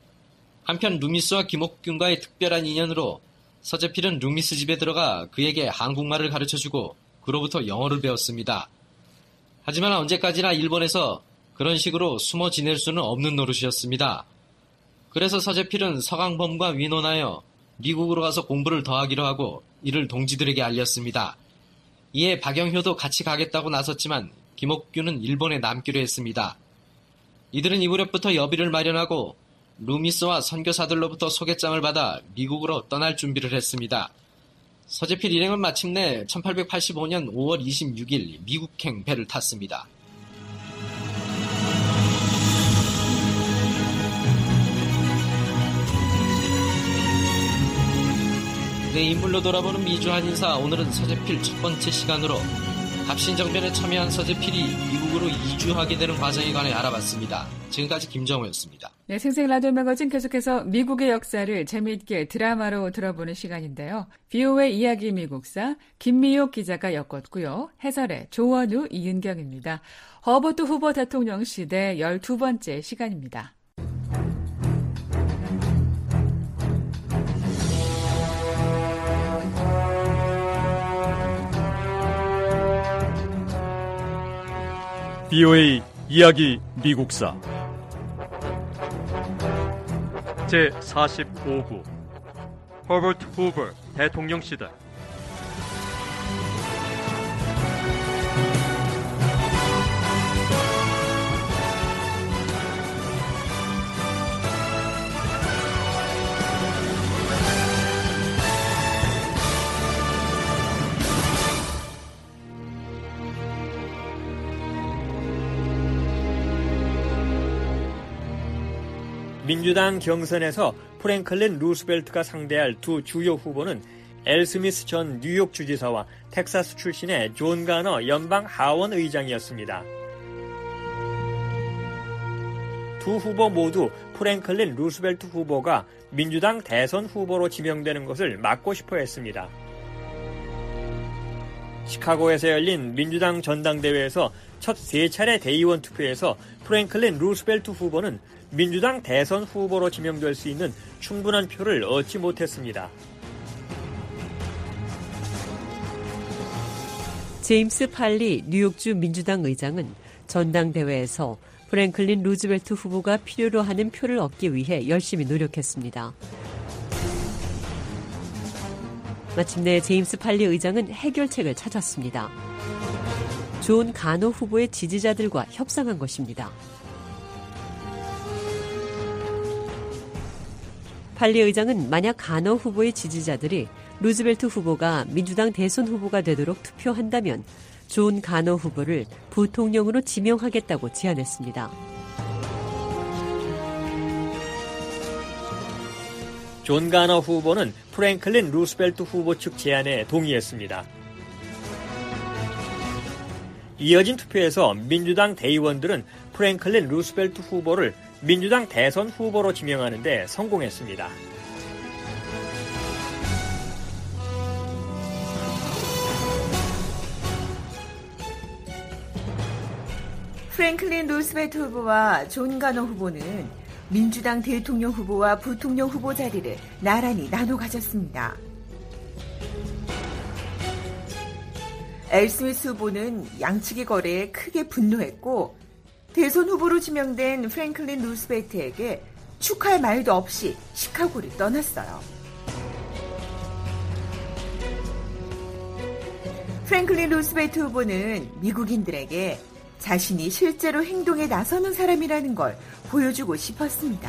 한편 루미스와 김옥균과의 특별한 인연으로 서재필은 루미스 집에 들어가 그에게 한국말을 가르쳐주고 그로부터 영어를 배웠습니다. 하지만 언제까지나 일본에서 그런 식으로 숨어 지낼 수는 없는 노릇이었습니다. 그래서 서재필은 서강범과 위논하여 미국으로 가서 공부를 더 하기로 하고 이를 동지들에게 알렸습니다. 이에 박영효도 같이 가겠다고 나섰지만 김옥균은 일본에 남기로 했습니다. 이들은 이 무렵부터 여비를 마련하고 루미스와 선교사들로부터 소개장을 받아 미국으로 떠날 준비를 했습니다. 서재필 일행은 마침내 천팔백팔십오 년 오월 이십육일 미국행 배를 탔습니다. 내 인물로 돌아보는 미주 한인사, 오늘은 서재필 첫 번째 시간으로 갑신정변에 참여한 서재필이 미국으로 이주하게 되는 과정에 관해 알아봤습니다. 지금까지 김정호였습니다. 네, 생생 라디오 매거진 계속해서 미국의 역사를 재미있게 드라마로 들어보는 시간인데요. 비오에이 이야기 미국사 김미옥 기자가 엮었고요. 해설의 조원우, 이은경입니다. 허버트 후보 대통령 시대 열두 번째 시간입니다. 비오에이 이야기 미국사 제사십오 부 허버트 후버 대통령 시대. 민주당 경선에서 프랭클린 루스벨트가 상대할 두 주요 후보는 엘 스미스 전 뉴욕 주지사와 텍사스 출신의 존 가너 연방 하원 의장이었습니다. 두 후보 모두 프랭클린 루스벨트 후보가 민주당 대선 후보로 지명되는 것을 막고 싶어 했습니다. 시카고에서 열린 민주당 전당대회에서 첫 세 차례 대의원 투표에서 프랭클린 루스벨트 후보는 민주당 대선 후보로 지명될 수 있는 충분한 표를 얻지 못했습니다. 제임스 팔리 뉴욕주 민주당 의장은 전당대회에서 프랭클린 루즈벨트 후보가 필요로 하는 표를 얻기 위해 열심히 노력했습니다. 마침내 제임스 팔리 의장은 해결책을 찾았습니다. 존 가노 후보의 지지자들과 협상한 것입니다. 팔리 의장은 만약 가너 후보의 지지자들이 루즈벨트 후보가 민주당 대선 후보가 되도록 투표한다면 존 가너 후보를 부통령으로 지명하겠다고 제안했습니다. 존 가너 후보는 프랭클린 루스벨트 후보 측 제안에 동의했습니다. 이어진 투표에서 민주당 대의원들은 프랭클린 루스벨트 후보를 민주당 대선 후보로 지명하는 데 성공했습니다. 프랭클린 루스벨트 후보와 존 가너 후보는 민주당 대통령 후보와 부통령 후보 자리를 나란히 나눠 가졌습니다. 엘 스미스 후보는 양측의 거래에 크게 분노했고 대선 후보로 지명된 프랭클린 루스벨트에게 축하할 말도 없이 시카고를 떠났어요. 프랭클린 루스벨트 후보는 미국인들에게 자신이 실제로 행동에 나서는 사람이라는 걸 보여주고 싶었습니다.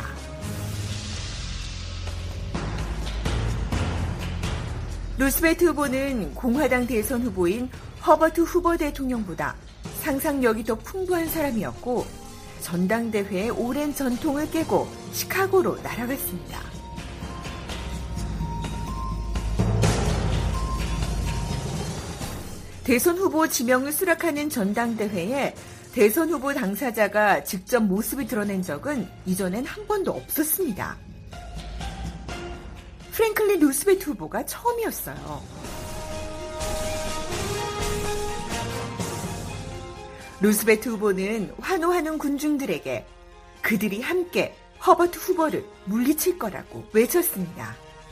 루스벨트 후보는 공화당 대선 후보인 허버트 후보 대통령보다 상상력이 더 풍부한 사람이었고 전당대회의 오랜 전통을 깨고 시카고로 날아갔습니다. 대선 후보 지명을 수락하는 전당대회에 대선 후보 당사자가 직접 모습을 드러낸 적은 이전엔 한 번도 없었습니다. 프랭클린 루스벨트 후보가 처음이었어요. 루스벨트 후보는 환호하는 군중들에게 그들이 함께 허버트 후보를 물리칠 거라고 외쳤습니다.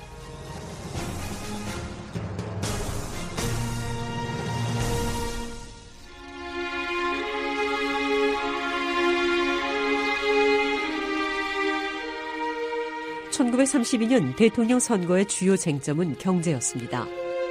천구백삼십이 년 대통령 선거의 주요 쟁점은 경제였습니다.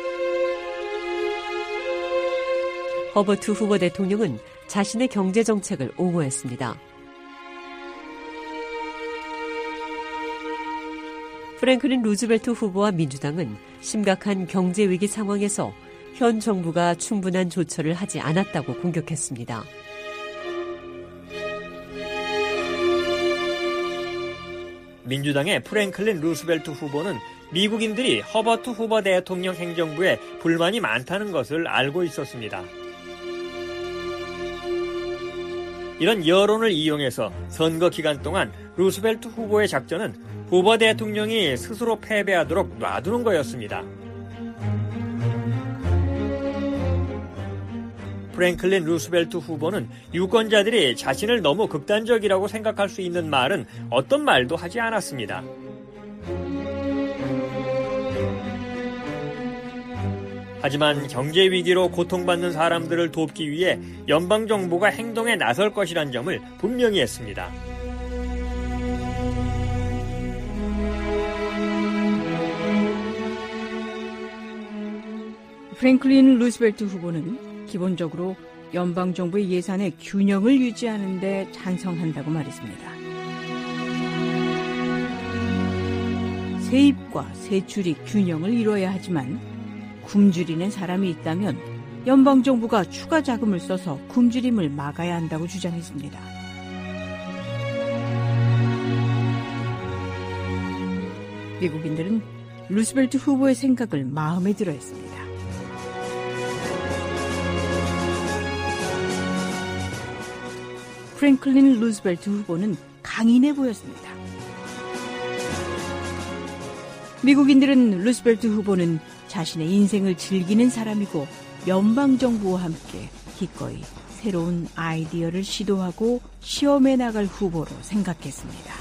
허버트 후보 대통령은 자신의 경제정책을 옹호했습니다. 프랭클린 루즈벨트 후보와 민주당은 심각한 경제 위기 상황에서 현 정부가 충분한 조처를 하지 않았다고 공격했습니다. 민주당의 프랭클린 루스벨트 후보는 미국인들이 허버트 후보 대통령 행정부에 불만이 많다는 것을 알고 있었습니다. 이런 여론을 이용해서 선거 기간 동안 루스벨트 후보의 작전은 후보 대통령이 스스로 패배하도록 놔두는 거였습니다. 프랭클린 루스벨트 후보는 유권자들이 자신을 너무 극단적이라고 생각할 수 있는 말은 어떤 말도 하지 않았습니다. 하지만 경제 위기로 고통받는 사람들을 돕기 위해 연방정부가 행동에 나설 것이란 점을 분명히 했습니다. 프랭클린 루스벨트 후보는 기본적으로 연방정부의 예산의 균형을 유지하는 데 찬성한다고 말했습니다. 세입과 세출이 균형을 이뤄야 하지만 굶주리는 사람이 있다면 연방정부가 추가 자금을 써서 굶주림을 막아야 한다고 주장했습니다. 미국인들은 루스벨트 후보의 생각을 마음에 들어 했습니다. 프랭클린 루스벨트 후보는 강인해 보였습니다. 미국인들은 루스벨트 후보는 자신의 인생을 즐기는 사람이고 연방정부와 함께 기꺼이 새로운 아이디어를 시도하고 시험해 나갈 후보로 생각했습니다.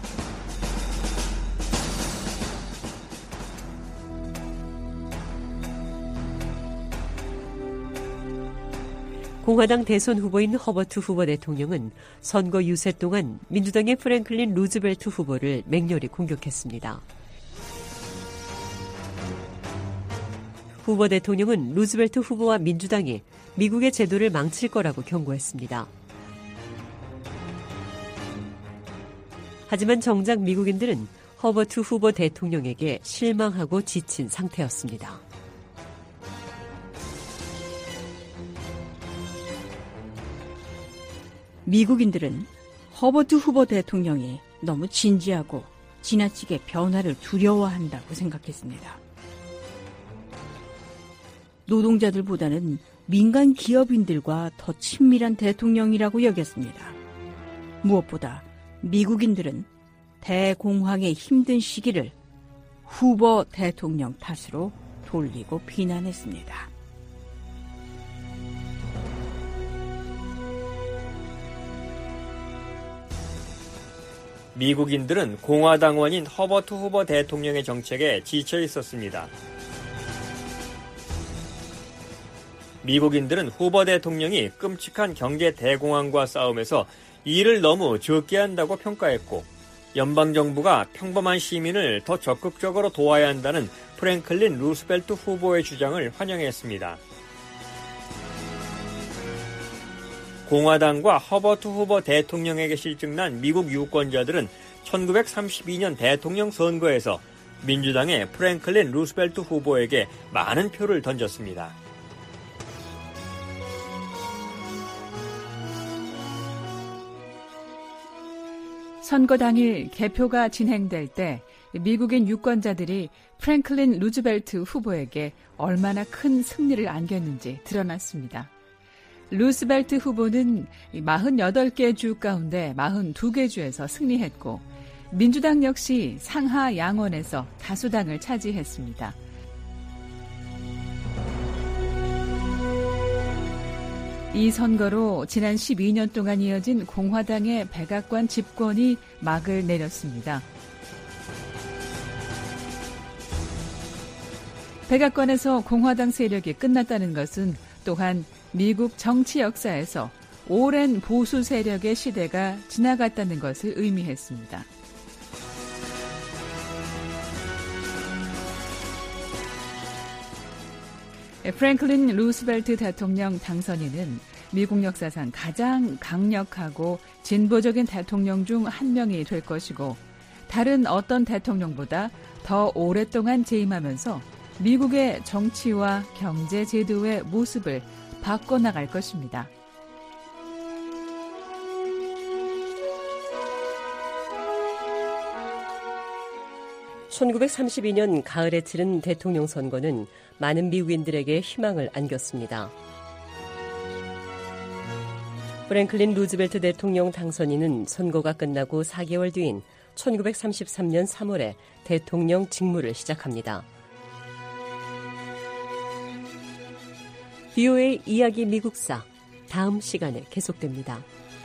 공화당 대선 후보인 허버트 후보 대통령은 선거 유세 동안 민주당의 프랭클린 루즈벨트 후보를 맹렬히 공격했습니다. 후보 대통령은 루즈벨트 후보와 민주당이 미국의 제도를 망칠 거라고 경고했습니다. 하지만 정작 미국인들은 허버트 후보 대통령에게 실망하고 지친 상태였습니다. 미국인들은 허버트 후보 대통령이 너무 진지하고 지나치게 변화를 두려워한다고 생각했습니다. 노동자들보다는 민간 기업인들과 더 친밀한 대통령이라고 여겼습니다. 무엇보다 미국인들은 대공황의 힘든 시기를 후보 대통령 탓으로 돌리고 비난했습니다. 미국인들은 공화당원인 허버트 후보 대통령의 정책에 지쳐 있었습니다. 미국인들은 후보 대통령이 끔찍한 경제 대공황과 싸움에서 일을 너무 적게 한다고 평가했고, 연방정부가 평범한 시민을 더 적극적으로 도와야 한다는 프랭클린 루스벨트 후보의 주장을 환영했습니다. 공화당과 허버트 후보 대통령에게 실증난 미국 유권자들은 천구백삼십이 년 대통령 선거에서 민주당의 프랭클린 루스벨트 후보에게 많은 표를 던졌습니다. 선거 당일 개표가 진행될 때 미국인 유권자들이 프랭클린 루즈벨트 후보에게 얼마나 큰 승리를 안겼는지 드러났습니다. 루스벨트 후보는 사십팔 개 주 가운데 사십이 개 주에서 승리했고, 민주당 역시 상하 양원에서 다수당을 차지했습니다. 이 선거로 지난 십이 년 동안 이어진 공화당의 백악관 집권이 막을 내렸습니다. 백악관에서 공화당 세력이 끝났다는 것은 또한 미국 정치 역사에서 오랜 보수 세력의 시대가 지나갔다는 것을 의미했습니다. 프랭클린 루스벨트 대통령 당선인은 미국 역사상 가장 강력하고 진보적인 대통령 중 한 명이 될 것이고, 다른 어떤 대통령보다 더 오랫동안 재임하면서 미국의 정치와 경제 제도의 모습을 바꿔나갈 것입니다. 천구백삼십이 년 가을에 치른 대통령 선거는 많은 미국인들에게 희망을 안겼습니다. 프랭클린 루즈벨트 대통령 당선인은 선거가 끝나고 사 개월 뒤인 천구백삼십삼 년 삼월에 대통령 직무를 시작합니다. 비오에이 이야기 미국사, 다음 시간에 계속됩니다.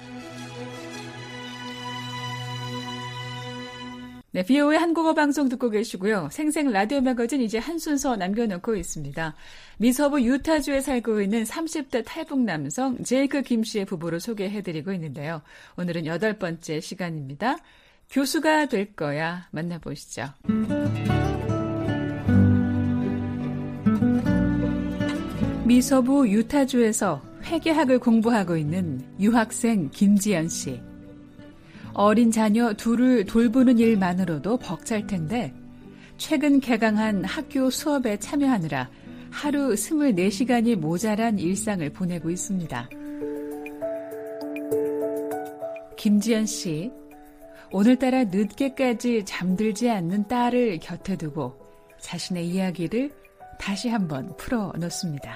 네, 비오에이 한국어 방송 듣고 계시고요. 생생 라디오 매거진 이제 한 순서 남겨놓고 있습니다. 미서부 유타주에 살고 있는 삼십 대 탈북 남성 제이크 김 씨의 부부를 소개해드리고 있는데요. 오늘은 여덟 번째 시간입니다. 교수가 될 거야 만나보시죠. 미서부 유타주에서 회계학을 공부하고 있는 유학생 김지연 씨. 어린 자녀 둘을 돌보는 일만으로도 벅찰 텐데 최근 개강한 학교 수업에 참여하느라 하루 스물네 시간이 모자란 일상을 보내고 있습니다. 김지연 씨, 오늘따라 늦게까지 잠들지 않는 딸을 곁에 두고 자신의 이야기를 다시 한번 풀어놓습니다.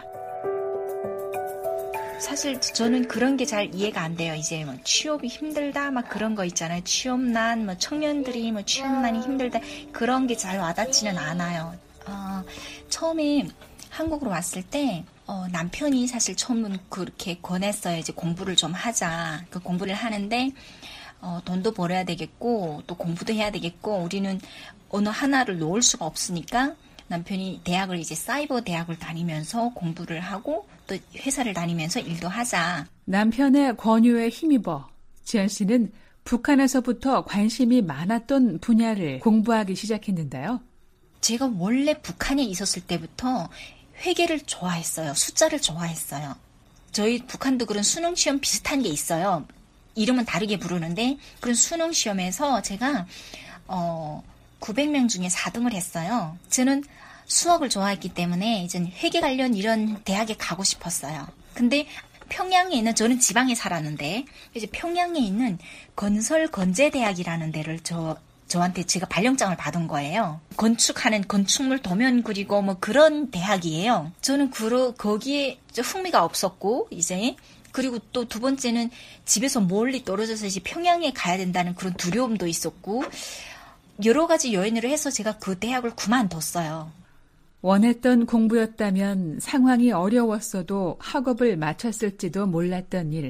사실 저는 그런 게 잘 이해가 안 돼요. 이제 뭐 취업이 힘들다 막 그런 거 있잖아요. 취업난, 뭐 청년들이 뭐 취업난이 힘들다 그런 게 잘 와닿지는 않아요. 어, 처음에 한국으로 왔을 때 어, 남편이 사실 처음은 그렇게 권했어요. 이제 공부를 좀 하자. 그 공부를 하는데 어, 돈도 벌어야 되겠고 또 공부도 해야 되겠고 우리는 어느 하나를 놓을 수가 없으니까 남편이 대학을 이제 사이버 대학을 다니면서 공부를 하고 또 회사를 다니면서 일도 하자. 남편의 권유에 힘입어 지연 씨는 북한에서부터 관심이 많았던 분야를 공부하기 시작했는데요. 제가 원래 북한에 있었을 때부터 회계를 좋아했어요. 숫자를 좋아했어요. 저희 북한도 그런 수능 시험 비슷한 게 있어요. 이름은 다르게 부르는데 그런 수능 시험에서 제가 어, 구백 명 중에 사 등을 했어요. 저는 수학을 좋아했기 때문에 이제 회계 관련 이런 대학에 가고 싶었어요. 근데 평양에 있는, 저는 지방에 살았는데 이제 평양에 있는 건설건재대학이라는 데를 저 저한테 제가 발령장을 받은 거예요. 건축하는 건축물 도면 그리고 뭐 그런 대학이에요. 저는 그 거기에 흥미가 없었고 이제 그리고 또 두 번째는 집에서 멀리 떨어져서 이제 평양에 가야 된다는 그런 두려움도 있었고 여러 가지 요인으로 해서 제가 그 대학을 그만뒀어요. 원했던 공부였다면 상황이 어려웠어도 학업을 마쳤을지도 몰랐던 일.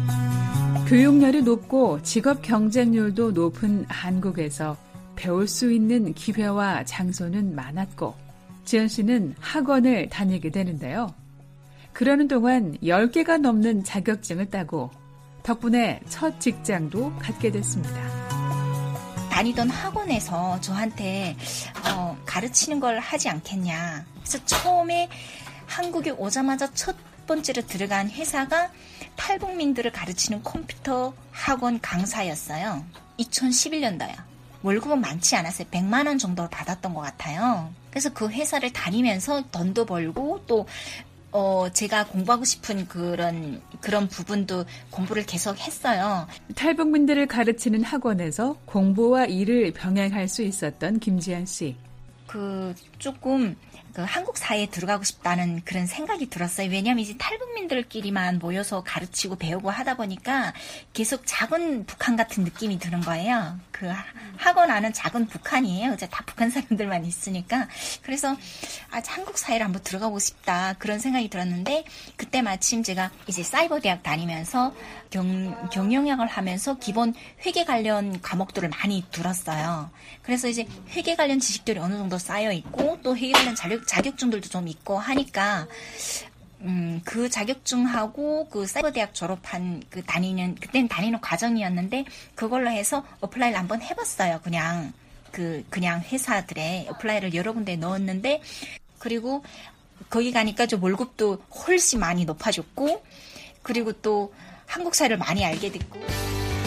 교육열이 높고 직업 경쟁률도 높은 한국에서 배울 수 있는 기회와 장소는 많았고 지연 씨는 학원을 다니게 되는데요. 그러는 동안 열 개가 넘는 자격증을 따고 덕분에 첫 직장도 갖게 됐습니다. 다니던 학원에서 저한테 어, 가르치는 걸 하지 않겠냐. 그래서 처음에 한국에 오자마자 첫 번째로 들어간 회사가 탈북민들을 가르치는 컴퓨터 학원 강사였어요. 이천십일 년도요. 월급은 많지 않았어요. 백만 원 정도 받았던 것 같아요. 그래서 그 회사를 다니면서 돈도 벌고 또 어, 제가 공부하고 싶은 그런, 그런 부분도 공부를 계속 했어요. 탈북민들을 가르치는 학원에서 공부와 일을 병행할 수 있었던 김지연 씨. 그, 조금, 그 한국 사회에 들어가고 싶다는 그런 생각이 들었어요. 왜냐하면 이제 탈북민들끼리만 모여서 가르치고 배우고 하다 보니까 계속 작은 북한 같은 느낌이 드는 거예요. 그 학원 안은 작은 북한이에요. 이제 다 북한 사람들만 있으니까. 그래서 아, 한국 사회를 한번 들어가고 싶다 그런 생각이 들었는데 그때 마침 제가 이제 사이버 대학 다니면서 경, 경영학을 하면서 기본 회계 관련 과목들을 많이 들었어요. 그래서 이제 회계 관련 지식들이 어느 정도 쌓여 있고 또 회계 관련 자격, 자격증들도 좀 있고 하니까 음, 그 자격증하고 그 사이버 대학 졸업한 그 다니는 그때는 다니는 과정이었는데 그걸로 해서 어플라이를 한번 해봤어요. 그냥 그 그냥 회사들에 어플라이를 여러 군데 넣었는데 그리고 거기 가니까 좀 월급도 훨씬 많이 높아졌고 그리고 또 한국 사회를 많이 알게 됐고.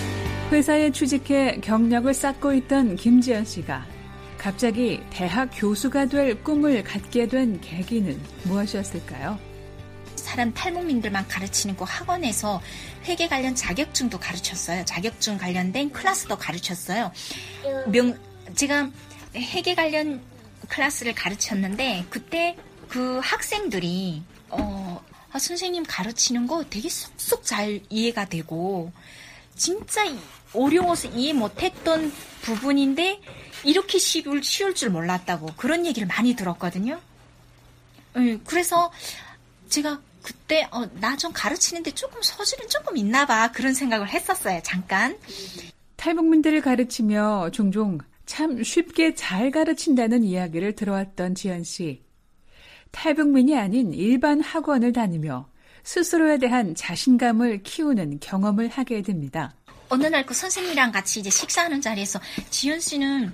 회사에 취직해 경력을 쌓고 있던 김지연 씨가 갑자기 대학 교수가 될 꿈을 갖게 된 계기는 무엇이었을까요? 사람 탈북민들만 가르치는 그 학원에서 회계 관련 자격증도 가르쳤어요. 자격증 관련된 클래스도 가르쳤어요. 명, 제가 회계 관련 클래스를 가르쳤는데 그때 그 학생들이 어, 아, 선생님 가르치는 거 되게 쏙쏙 잘 이해가 되고 진짜 어려워서 이해 못했던 부분인데 이렇게 쉬울, 쉬울 줄 몰랐다고 그런 얘기를 많이 들었거든요. 네, 그래서 제가 그때 어, 나 좀 가르치는데 조금 소질은 조금 있나 봐 그런 생각을 했었어요. 잠깐. 탈북민들을 가르치며 종종 참 쉽게 잘 가르친다는 이야기를 들어왔던 지연 씨. 탈북민이 아닌 일반 학원을 다니며 스스로에 대한 자신감을 키우는 경험을 하게 됩니다. 어느 날 그 선생님이랑 같이 이제 식사하는 자리에서 지연 씨는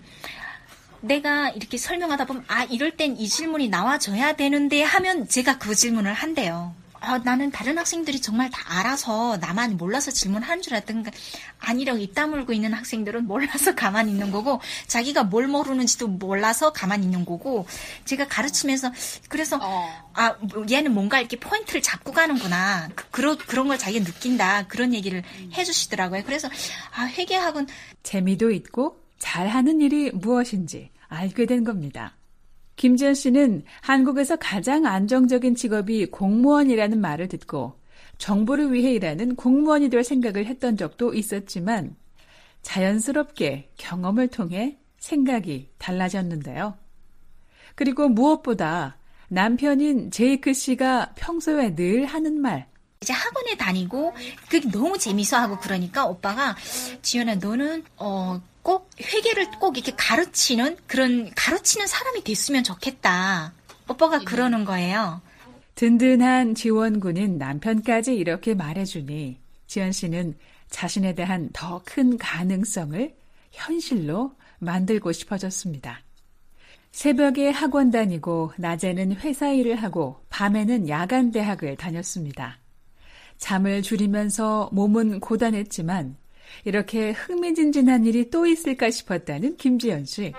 내가 이렇게 설명하다 보면 아 이럴 땐 이 질문이 나와줘야 되는데 하면 제가 그 질문을 한대요. 아, 나는 다른 학생들이 정말 다 알아서 나만 몰라서 질문하는 줄 알았던가 아니라고 입 다물고 있는 학생들은 몰라서 가만히 있는 거고 자기가 뭘 모르는지도 몰라서 가만히 있는 거고 제가 가르치면서 그래서 어. 아 얘는 뭔가 이렇게 포인트를 잡고 가는구나 그, 그런 그런 걸 자기가 느낀다 그런 얘기를 해주시더라고요. 그래서 아 회계학은 재미도 있고 잘하는 일이 무엇인지 알게 된 겁니다. 김지연 씨는 한국에서 가장 안정적인 직업이 공무원이라는 말을 듣고 정부를 위해 일하는 공무원이 될 생각을 했던 적도 있었지만 자연스럽게 경험을 통해 생각이 달라졌는데요. 그리고 무엇보다 남편인 제이크 씨가 평소에 늘 하는 말. 이제 학원에 다니고 그게 너무 재밌어하고 그러니까 오빠가 지연아 너는 어 꼭 회계를 꼭 이렇게 가르치는 그런 가르치는 사람이 됐으면 좋겠다. 오빠가 그러는 거예요. 든든한 지원군인 남편까지 이렇게 말해주니 지연 씨는 자신에 대한 더 큰 가능성을 현실로 만들고 싶어졌습니다. 새벽에 학원 다니고 낮에는 회사 일을 하고 밤에는 야간 대학을 다녔습니다. 잠을 줄이면서 몸은 고단했지만 이렇게 흥미진진한 일이 또 있을까 싶었다는 김지연 씨.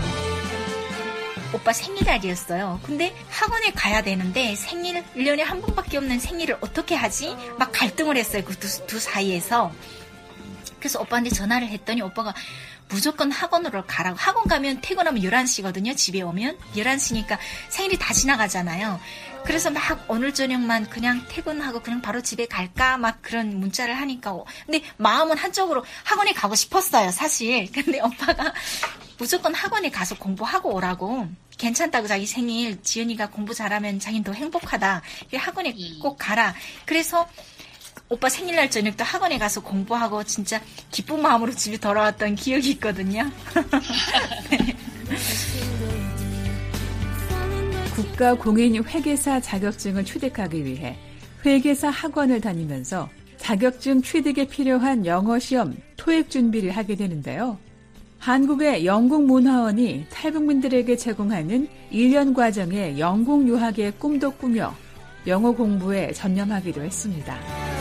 오빠 생일날이었어요. 근데 학원에 가야 되는데 생일 일 년에 한 번밖에 없는 생일을 어떻게 하지? 막 갈등을 했어요. 그 두 두 사이에서. 그래서 오빠한테 전화를 했더니 오빠가 무조건 학원으로 가라고. 학원 가면 퇴근하면 열한 시거든요. 집에 오면. 열한 시니까 생일이 다 지나가잖아요. 그래서 막 오늘 저녁만 그냥 퇴근하고 그냥 바로 집에 갈까? 막 그런 문자를 하니까. 근데 마음은 한쪽으로 학원에 가고 싶었어요. 사실. 근데 오빠가 무조건 학원에 가서 공부하고 오라고. 괜찮다고 자기 생일. 지연이가 공부 잘하면 자기는 더 행복하다. 학원에 꼭 가라. 그래서 오빠 생일날 저녁도 학원에 가서 공부하고 진짜 기쁜 마음으로 집에 돌아왔던 기억이 있거든요. 네. 국가공인회계사 자격증을 취득하기 위해 회계사 학원을 다니면서 자격증 취득에 필요한 영어 시험, 토익 준비를 하게 되는데요. 한국의 영국문화원이 탈북민들에게 제공하는 일 년 과정의 영국 유학의 꿈도 꾸며 영어 공부에 전념하기도 했습니다.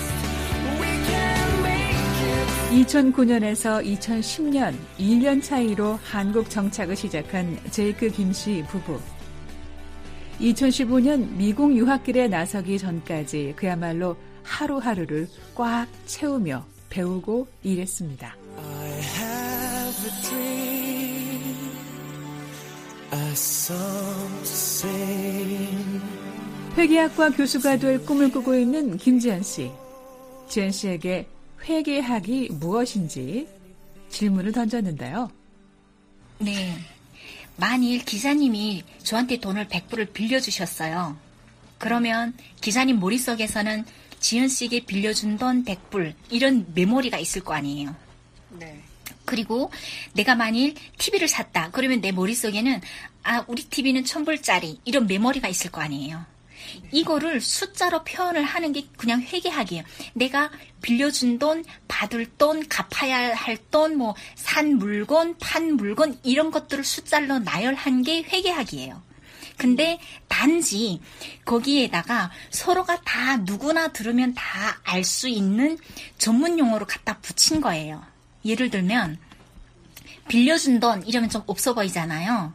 이천구 년에서 이천십 년 일 년 차이로 한국 정착을 시작한 제이크 김씨 부부. 이천십오 년 미국 유학길에 나서기 전까지 그야말로 하루하루를 꽉 채우며 배우고 일했습니다. I have a dream, a song to sing. 회계학과 교수가 될 꿈을 꾸고 있는 김지연 씨. 지연 씨에게 회계학이 무엇인지 질문을 던졌는데요. 네. 만일 기사님이 저한테 돈을 백 불을 빌려주셨어요. 그러면 기사님 머릿속에서는 지연 씨에게 빌려준 돈 백 불 이런 메모리가 있을 거 아니에요. 네. 그리고 내가 만일 티비를 샀다. 그러면 내 머릿속에는 아 우리 티비는 천 불짜리 이런 메모리가 있을 거 아니에요. 이거를 숫자로 표현을 하는 게 그냥 회계학이에요. 내가 빌려준 돈, 받을 돈, 갚아야 할 돈, 뭐 산 물건, 판 물건 이런 것들을 숫자로 나열한 게 회계학이에요. 근데 단지 거기에다가 서로가 다 누구나 들으면 다 알 수 있는 전문 용어로 갖다 붙인 거예요. 예를 들면 빌려준 돈 이러면 좀 없어 보이잖아요.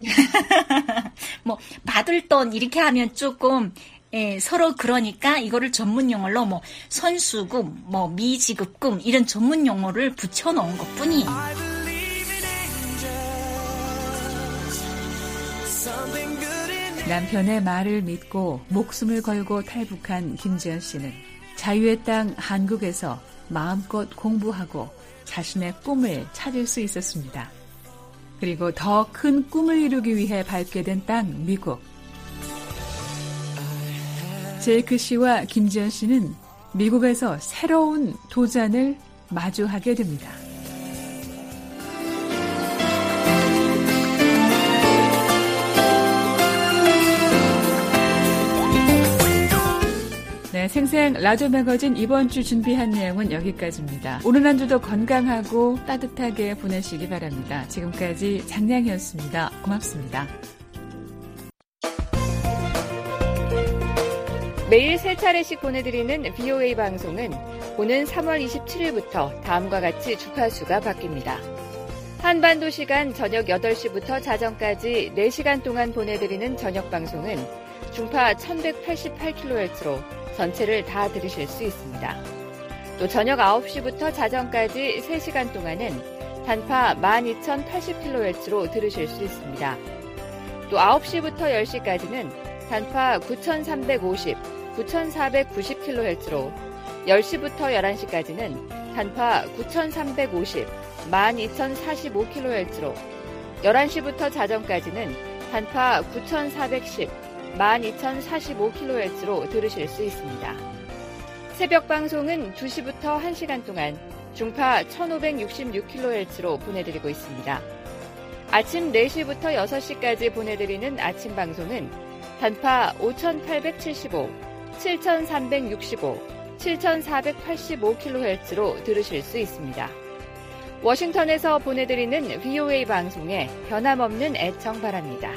뭐 받을 돈 이렇게 하면 조금 예, 서로 그러니까 이거를 전문 용어로 뭐 선수금, 뭐 미지급금 이런 전문 용어를 붙여놓은 것뿐이에요. 남편의 말을 믿고 목숨을 걸고 탈북한 김지연 씨는 자유의 땅 한국에서 마음껏 공부하고 자신의 꿈을 찾을 수 있었습니다. 그리고 더 큰 꿈을 이루기 위해 밟게 된 땅 미국. 제이크 씨와 김지연 씨는 미국에서 새로운 도전을 마주하게 됩니다. 네, 생생 라디오 매거진 이번 주 준비한 내용은 여기까지입니다. 오늘 한 주도 건강하고 따뜻하게 보내시기 바랍니다. 지금까지 장량이었습니다. 고맙습니다. 매일 세 차례씩 보내드리는 비오에이 방송은 오는 삼월 이십칠일부터 다음과 같이 주파수가 바뀝니다. 한반도 시간 저녁 여덟 시부터 자정까지 네 시간 동안 보내드리는 저녁 방송은 중파 천백팔십팔 킬로헤르츠로 전체를 다 들으실 수 있습니다. 또 저녁 아홉 시부터 자정까지 세 시간 동안은 단파 만 이천팔십 킬로헤르츠로 들으실 수 있습니다. 또 아홉 시부터 열 시까지는 단파 구천삼백오십, 구천사백구십 킬로헤르츠로 열 시부터 열한 시까지는 단파 구천삼백오십, 만 이천사십오 킬로헤르츠로 열한 시부터 자정까지는 단파 구천사백십, 만 이천사십오 킬로헤르츠로 들으실 수 있습니다. 새벽 방송은 두 시부터 한 시간 동안 중파 천오백육십육 킬로헤르츠로 보내드리고 있습니다. 아침 네 시부터 여섯 시까지 보내드리는 아침 방송은 단파 오천팔백칠십오, 칠천삼백육십오, 칠천사백팔십오 킬로헤르츠로 들으실 수 있습니다. 워싱턴에서 보내드리는 비오에이 방송에 변함없는 애청 바랍니다.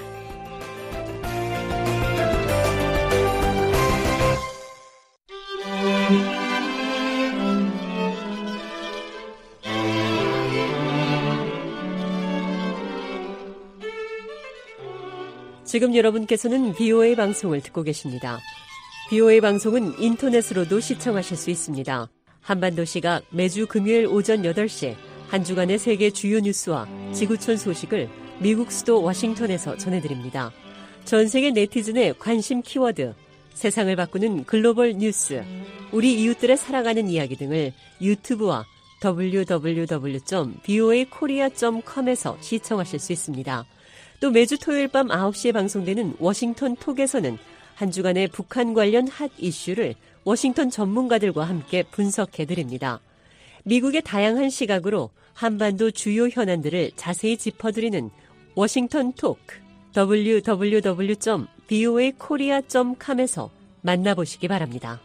지금 여러분께서는 비오에이 방송을 듣고 계십니다. 비오에이 방송은 인터넷으로도 시청하실 수 있습니다. 한반도 시각 매주 금요일 오전 여덟 시 한 주간의 세계 주요 뉴스와 지구촌 소식을 미국 수도 워싱턴에서 전해드립니다. 전 세계 네티즌의 관심 키워드, 세상을 바꾸는 글로벌 뉴스, 우리 이웃들의 살아가는 이야기 등을 유튜브와 더블유 더블유 더블유 점 비오에이 코리아 점 컴에서 시청하실 수 있습니다. 또 매주 토요일 밤 아홉 시에 방송되는 워싱턴 톡에서는 한 주간의 북한 관련 핫 이슈를 워싱턴 전문가들과 함께 분석해드립니다. 미국의 다양한 시각으로 한반도 주요 현안들을 자세히 짚어드리는 워싱턴 톡, 더블유 더블유 더블유 점 비오에이 코리아 점 컴에서 만나보시기 바랍니다.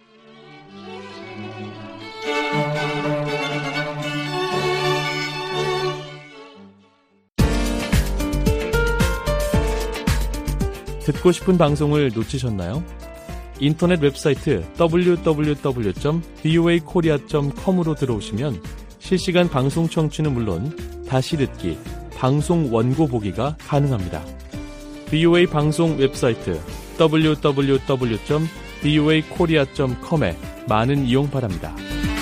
듣고 싶은 방송을 놓치셨나요? 인터넷 웹사이트 더블유 더블유 더블유 점 비오에이 코리아 점 컴으로 들어오시면 실시간 방송 청취는 물론 다시 듣기, 방송 원고 보기가 가능합니다. 비오에이 방송 웹사이트 더블유 더블유 더블유 점 비오에이 코리아 점 컴에 많은 이용 바랍니다.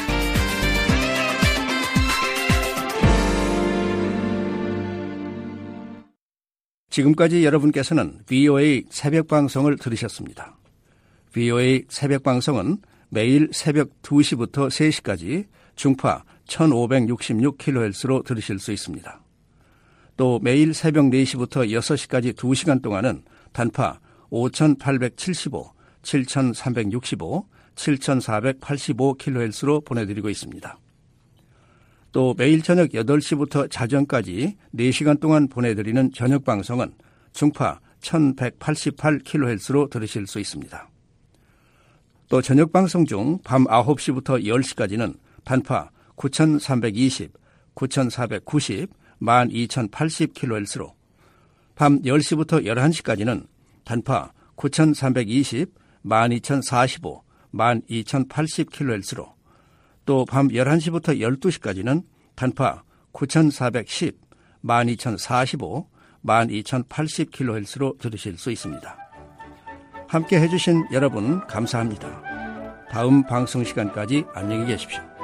지금까지 여러분께서는 비오에이 새벽방송을 들으셨습니다. 비오에이 새벽방송은 매일 새벽 두 시부터 세 시까지 중파 천오백육십육 킬로헤르츠로 들으실 수 있습니다. 또 매일 새벽 네 시부터 여섯 시까지 두 시간 동안은 단파 오천팔백칠십오, 칠천삼백육십오, 칠천사백팔십오 킬로헤르츠로 보내드리고 있습니다. 또 매일 저녁 여덟 시부터 자정까지 네 시간 동안 보내드리는 저녁 방송은 중파 천백팔십팔 킬로헤르츠로 들으실 수 있습니다. 또 저녁 방송 중 밤 아홉 시부터 열 시까지는 단파 구천삼백이십, 구천사백구십, 만 이천팔십 킬로헤르츠로, 밤 열 시부터 열한 시까지는 단파 구천삼백이십, 만 이천사십오, 만 이천팔십 킬로헤르츠로, 또 밤 열한 시부터 열두 시까지는 단파 구천사백십, 만이천사십오, 만이천팔십 킬로헤르츠로 들으실 수 있습니다. 함께 해주신 여러분 감사합니다. 다음 방송 시간까지 안녕히 계십시오.